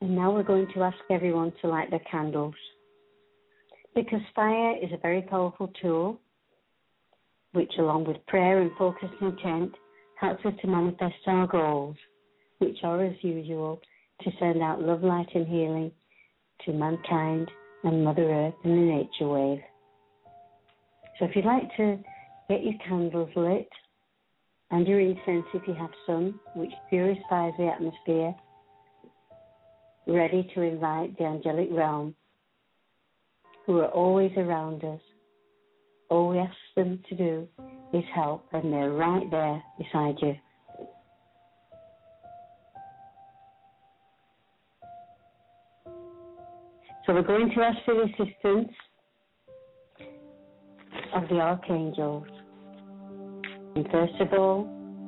And now we're going to ask everyone to light their candles. Because fire is a very powerful tool, which along with prayer and focused intent, helps us to manifest our goals, which are, as usual, to send out love, light and healing to mankind and Mother Earth and the nature wave. So if you'd like to get your candles lit and your incense, if you have some, which purifies the atmosphere, ready to invite the angelic realm, who are always around us. All we ask them to do is help, and they're right there beside you. So we're going to ask for the assistance of the archangels. And first of all,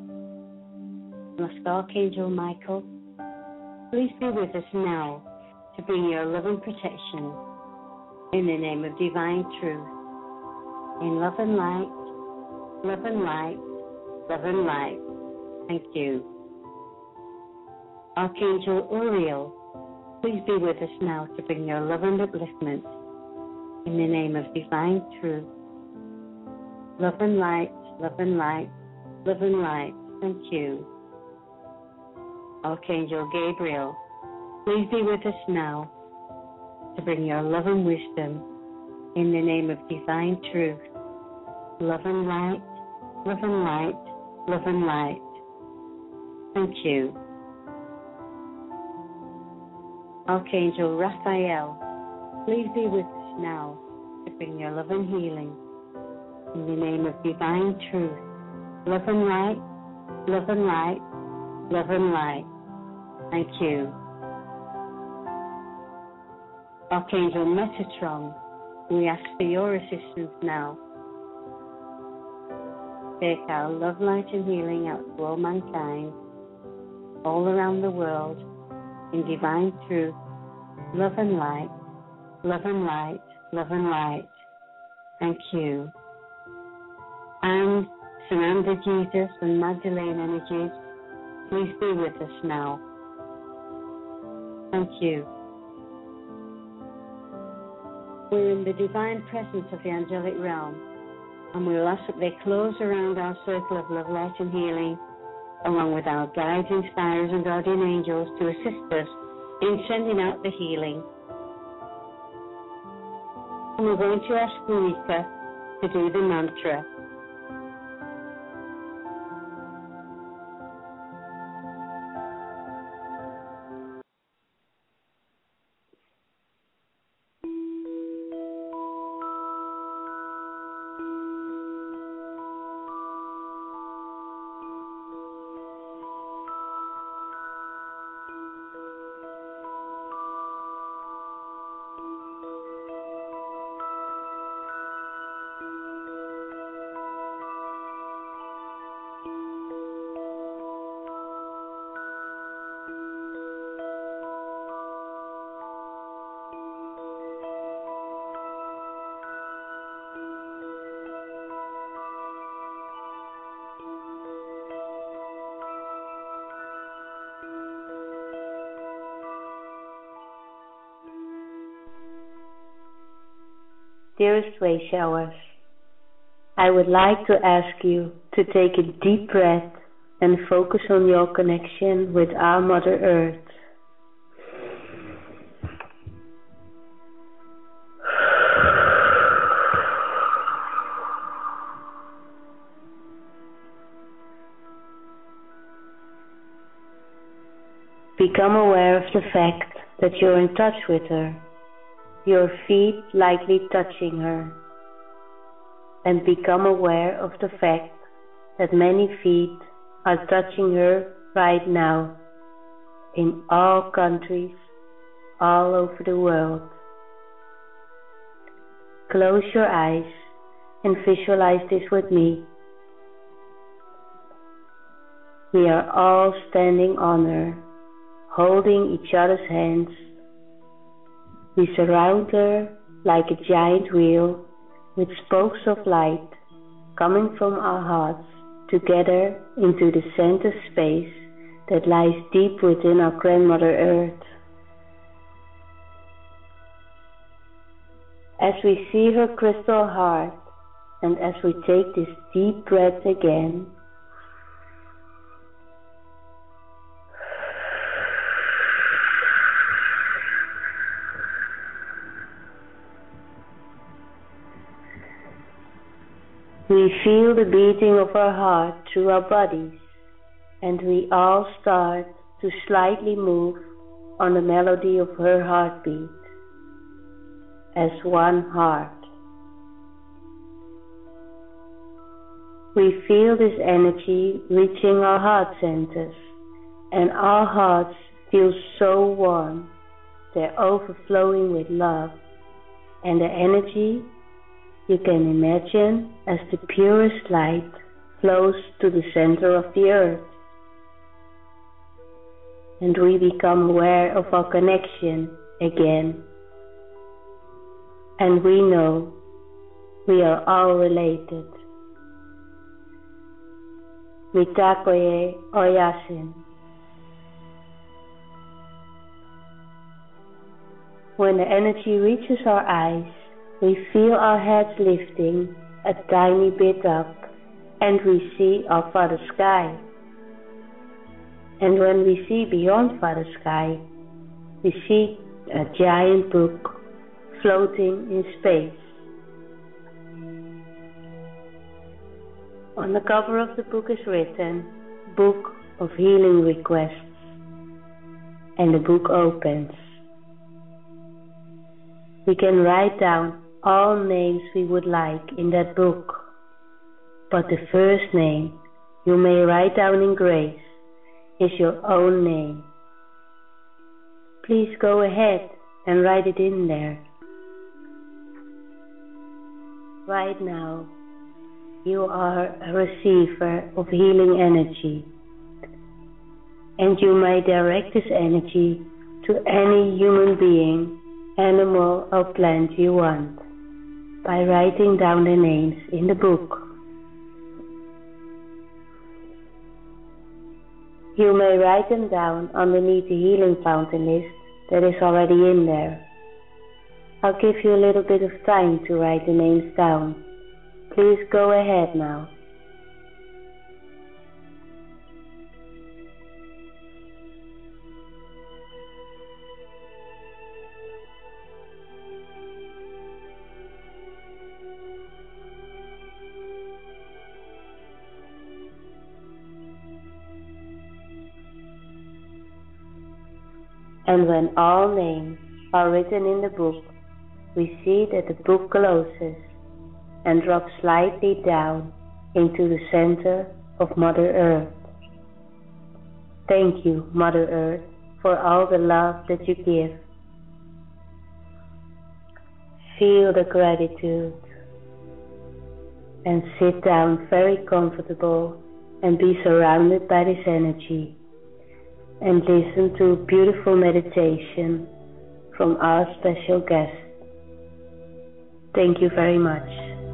ask Archangel Michael, please be with us now to bring your love and protection in the name of divine truth. In love and light, love and light, love and light. Thank you. Archangel Uriel, please be with us now to bring your love and upliftment in the name of divine truth. Love and light, love and light, love and light. Thank you. Archangel Gabriel, please be with us now to bring your love and wisdom in the name of divine truth. Love and light, love and light, love and light. Thank you. Archangel Raphael, please be with us now to bring your love and healing in the name of divine truth. Love and light, love and light, love and light. Thank you. Archangel Metatron, we ask for your assistance now. Take our love, light and healing out to all mankind, all around the world, in divine truth, love and light, love and light, love and light. Thank you. And Surrender Jesus and Magdalene energies, please be with us now. Thank you. We're in the divine presence of the angelic realm, and we will ask that they close around our circle of love, light and healing, along with our guides, inspirers and guardian angels to assist us in sending out the healing. And we're going to ask Marika to do the mantra. Dearest Way Showers, I would like to ask you to take a deep breath and focus on your connection with our Mother Earth. Become aware of the fact that you're in touch with her, your feet lightly touching her, and become aware of the fact that many feet are touching her right now in all countries, all over the world. Close your eyes and visualize this with me. We are all standing on her, holding each other's hands. We surround her like a giant wheel with spokes of light coming from our hearts together into the center space that lies deep within our Grandmother Earth. as we see her crystal heart, and as we take this deep breath again, we feel the beating of our heart through our bodies, and we all start to slightly move on the melody of her heartbeat as one heart. We feel this energy reaching our heart centers, and our hearts feel so warm. They're overflowing with love, and the energy, you can imagine, as the purest light flows to the center of the earth. And we become aware of our connection again. And we know we are all related. Mitakoye Oyasin. When the energy reaches our eyes, we feel our heads lifting a tiny bit up, and we see our Father Sky. And when we see beyond Father Sky, we see a giant book floating in space. On the cover of the book is written, Book of Healing Requests, and the book opens. We can write down all names we would like in that book, but the first name you may write down in grace is your own name. Please go ahead and write it in there. Right now, you are a receiver of healing energy, and you may direct this energy to any human being, animal or plant you want by writing down the names in the book. You may write them down underneath the healing fountain list that is already in there. I'll give you a little bit of time to write the names down. Please go ahead now. And when all names are written in the book, we see that the book closes and drops slightly down into the center of Mother Earth. Thank you, Mother Earth, for all the love that you give. Feel the gratitude and sit down very comfortable and be surrounded by this energy, and listen to a beautiful meditation from our special guest. Thank you very much.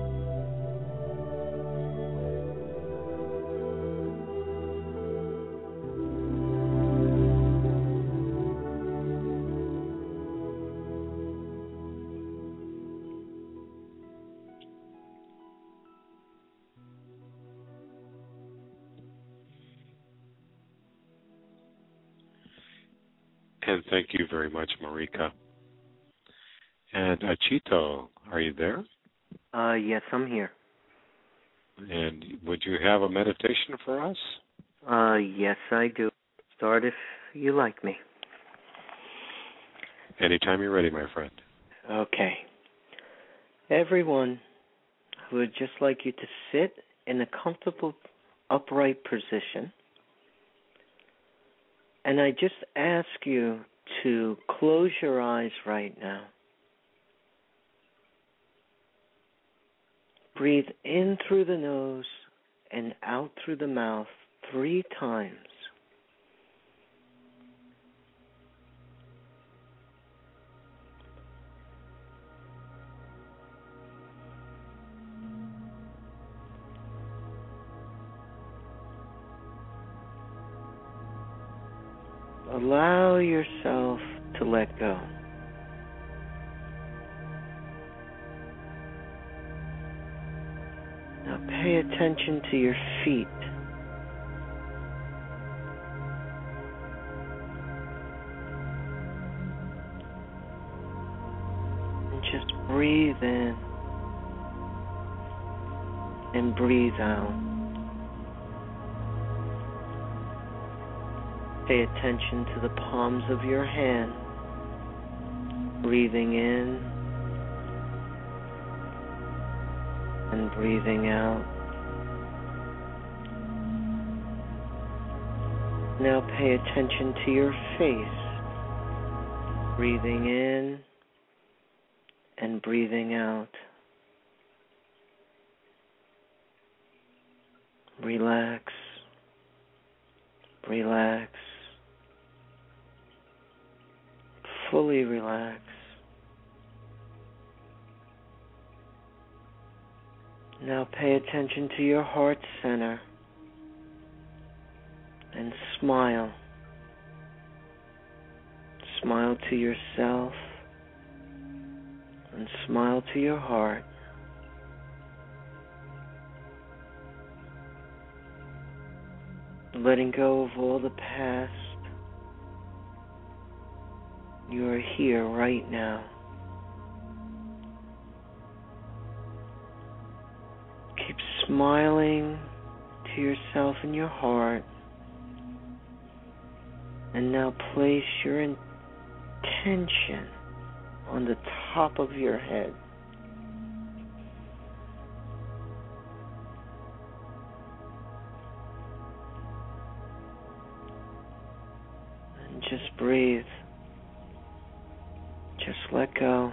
And thank you very much, Marika. And Chito, are you there? Yes, I'm here. And would you have a meditation for us? Yes, I do. Start if you like me. Anytime you're ready, my friend. Okay. Everyone, I would just like you to sit in a comfortable, upright position. And I just ask you to close your eyes right now. Breathe in through the nose and out through the mouth 3 times. Allow yourself to let go. Pay attention to your feet. And just breathe in and breathe out. Pay attention to the palms of your hand. Breathing in and breathing out. Now pay attention to your face. Breathing in and breathing out. Relax. Relax. Fully relax. Now pay attention to your heart center and smile. Smile to yourself and smile to your heart. Letting go of all the past. You are here right now. Keep smiling to yourself in your heart. And now place your intention on the top of your head. And just breathe. Just let go.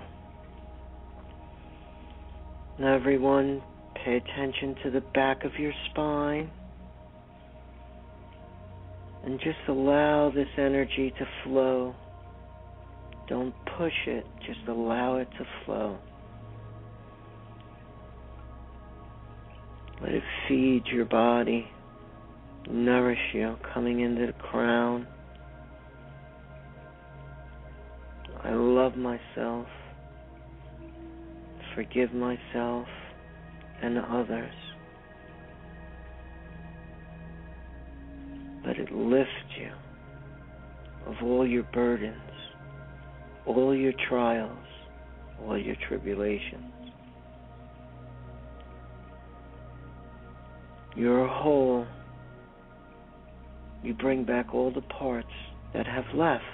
Now everyone, pay attention to the back of your spine. And just allow this energy to flow. Don't push it, just allow it to flow. Let it feed your body, nourish you, coming into the crown. I love myself, forgive myself and others. Let it lift you of all your burdens, all your trials, all your tribulations. You're whole. You bring back all the parts that have left.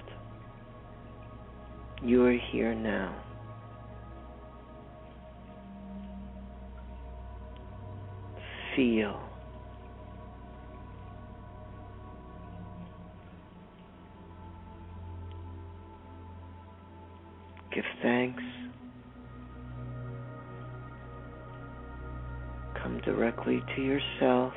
You are here now. Feel. Give thanks. Come directly to yourself.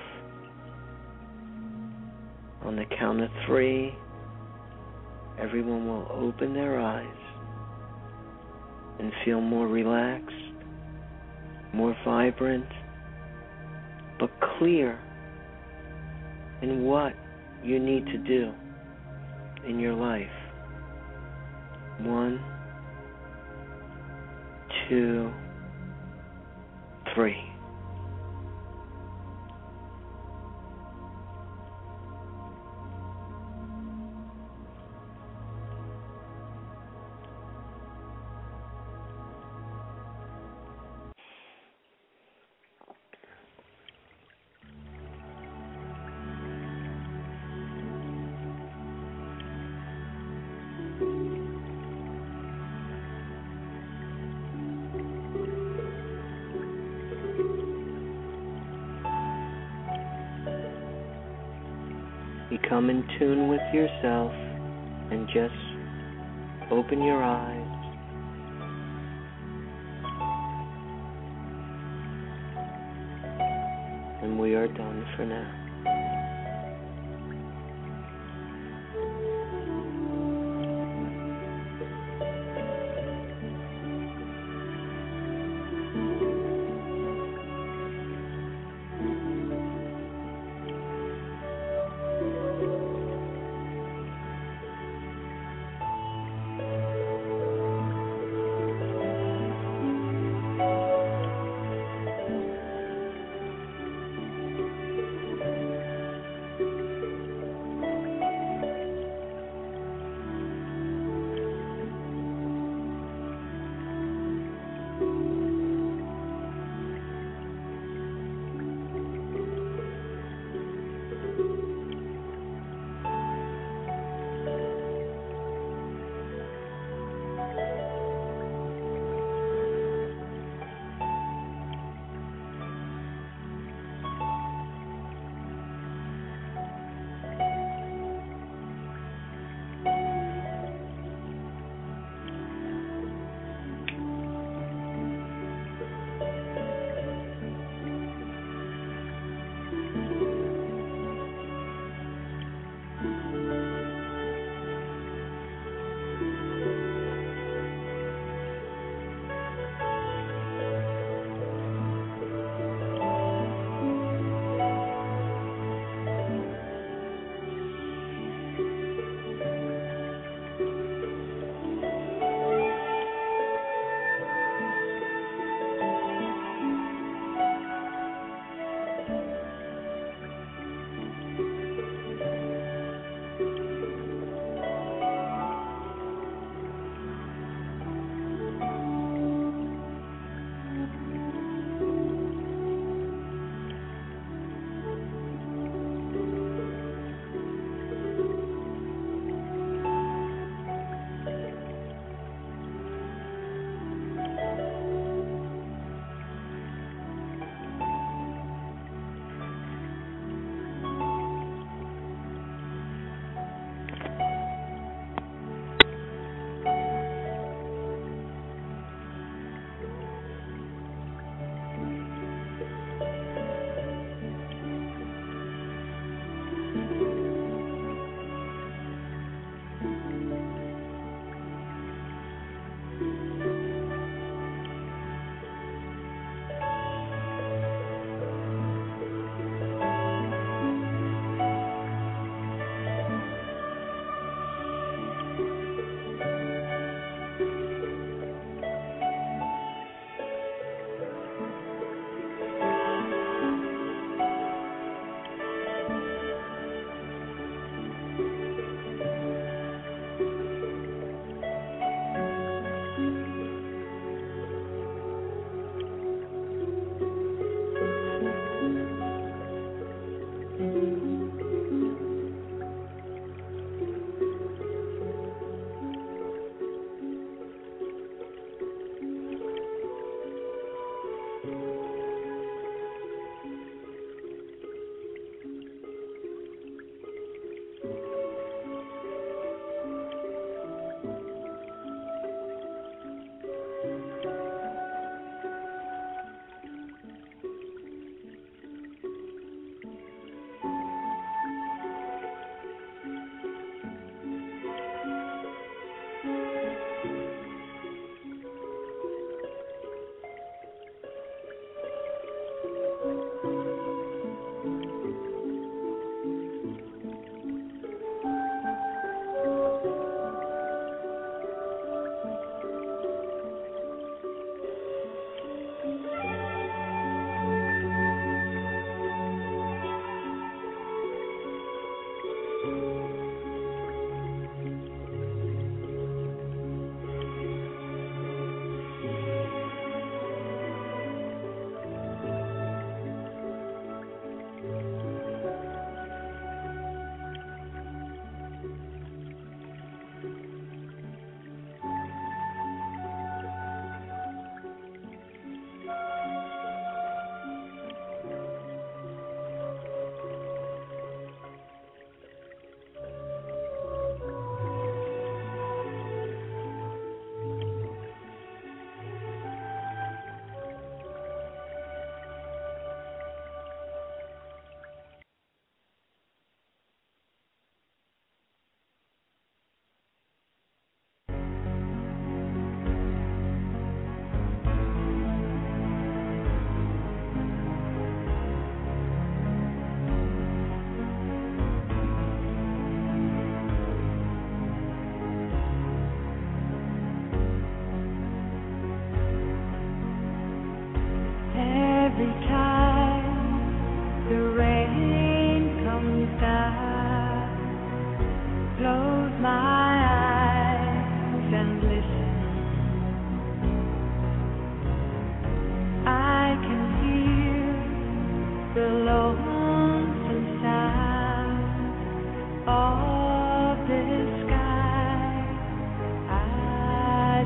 On the count of 3, everyone will open their eyes and feel more relaxed, more vibrant, but clear in what you need to do in your life. 1, 2, 3. Become in tune with yourself and just open your eyes. And we are done for now.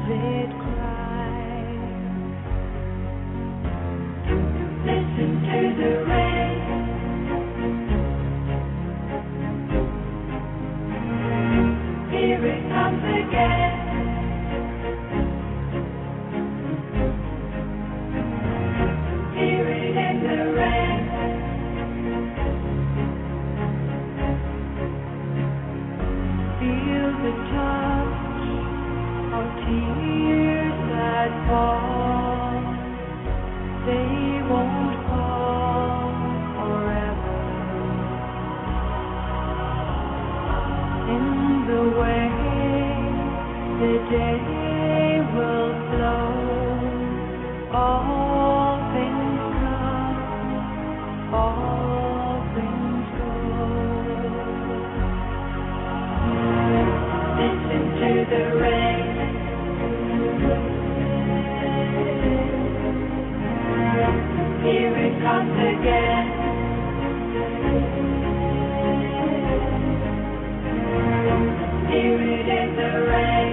it cry. Listen to the rain. Here it comes again. Hear it in the rain. Feel the touch of tears that fall. They won't fall forever. In the way the day will flow, all things come, all things go. Listen to the rain. Here it comes again. Hear it in the rain.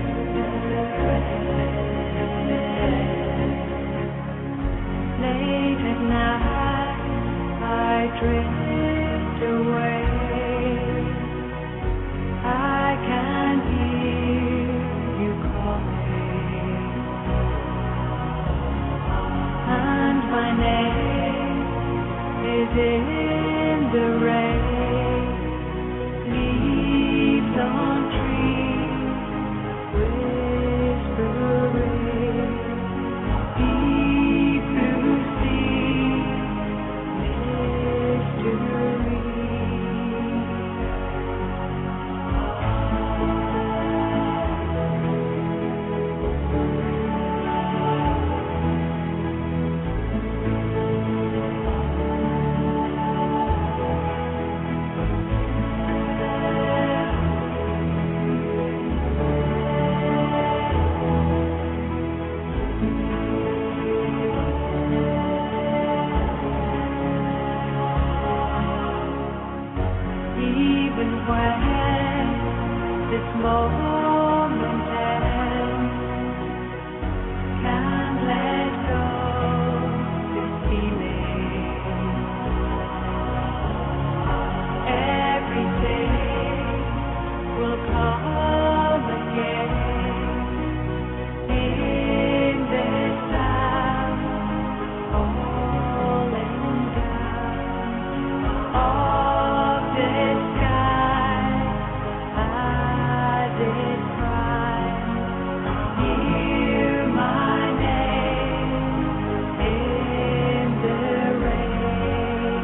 Late at night, I drift away. I can hear you calling, and my name is in the rain. Leaves on trees whispering, deep blue sea, mystery. Even when this moment ends, can't let go this feeling. Every day will come again in this time, falling down. Of this sky, I did cry. Hear my name in the rain.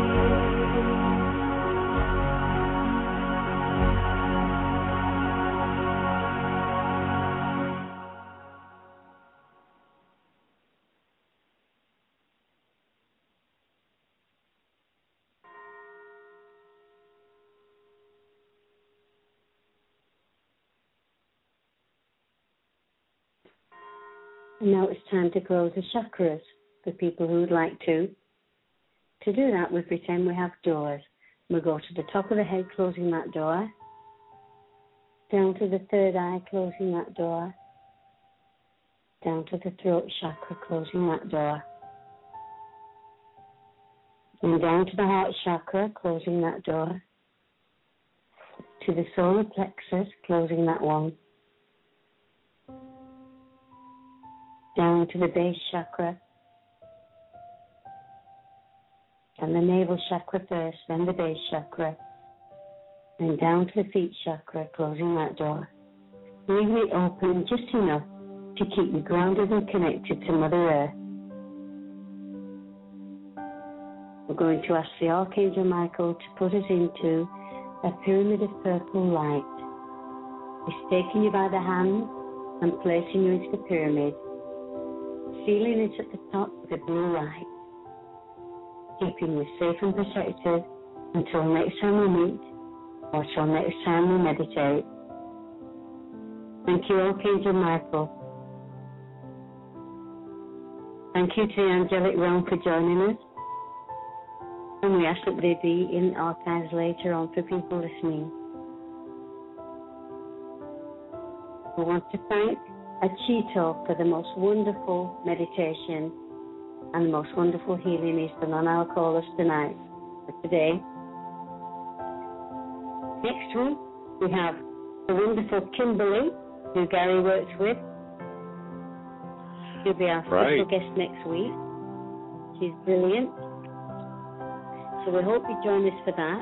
And now it's time to close the chakras for people who would like to. To do that, we pretend we have doors. We go to the top of the head, closing that door, down to the third eye, closing that door, down to the throat chakra, closing that door, and down to the heart chakra, closing that door, to the solar plexus, closing that one, down to the base chakra, and the navel chakra first, then the base chakra, and down to the feet chakra, closing that door, leaving it open just enough to keep you grounded and connected to Mother Earth. We're going to ask the Archangel Michael to put us into a pyramid of purple light. He's taking you by the hand and placing you into the pyramid, sealing it at the top with a blue light, keeping you safe and protected until next time we meet or till next time we meditate. Thank you, Archangel Michael. Thank you to the angelic realm for joining us. And we ask that they be in archives later on for people listening. We want to thank Achito for the most wonderful meditation and the most wonderful healing he's done on our callers tonight for today. Next one, we have the wonderful Kimberly, who Gary works with. She'll be our special guest next week. She's brilliant. So we hope you join us for that.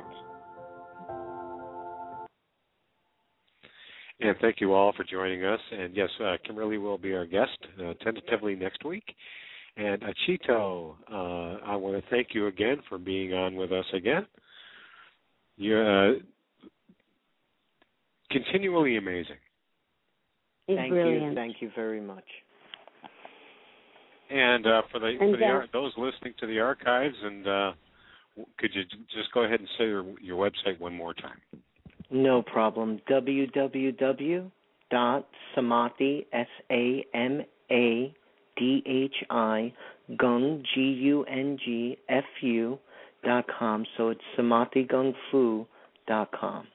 And thank you all for joining us. And yes, Kimberly will be our guest tentatively next week. And Achito, I want to thank you again for being on with us again. You're continually amazing. Thank brilliant. you. Thank you very much. And for those listening to the archives, and could you just go ahead and say your website one more time? No problem. www.samadhi, SAMADHI, Gung, GUNGFU.com. So it's samadhigungfu.com.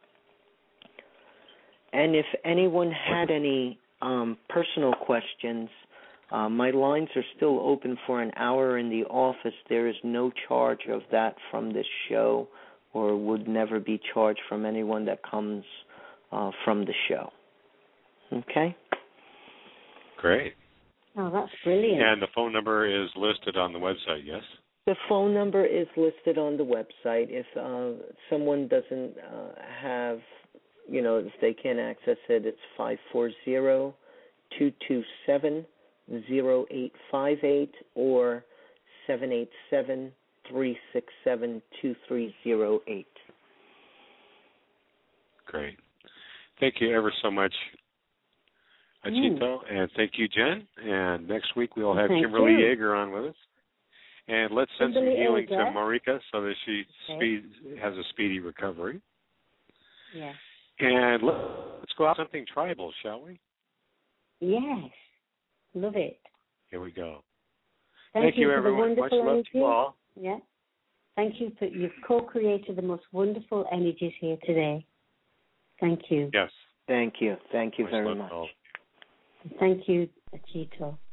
And if anyone had any personal questions, my lines are still open for an hour in the office. There is no charge of that from this show, or would never be charged from anyone that comes from the show. Okay? Great. Oh, that's brilliant. And the phone number is listed on the website, yes? The phone number is listed on the website. If someone doesn't have, if they can't access it, it's 540-227-0858 or 787-367-2308. Great. Thank you ever so much, Achito, and thank you, Jen. And next week we'll have Kimberly Yeager on with us. And let's send some healing to Marika so that she has a speedy recovery. Yes. And let's go out something tribal, shall we? Yes. Love it. Here we go. Thank you, everyone. Much love to you all. Yeah. Thank you for you've co-created the most wonderful energies here today. Thank you. Yes. Thank you. Thank you very much. Thank you, Achito.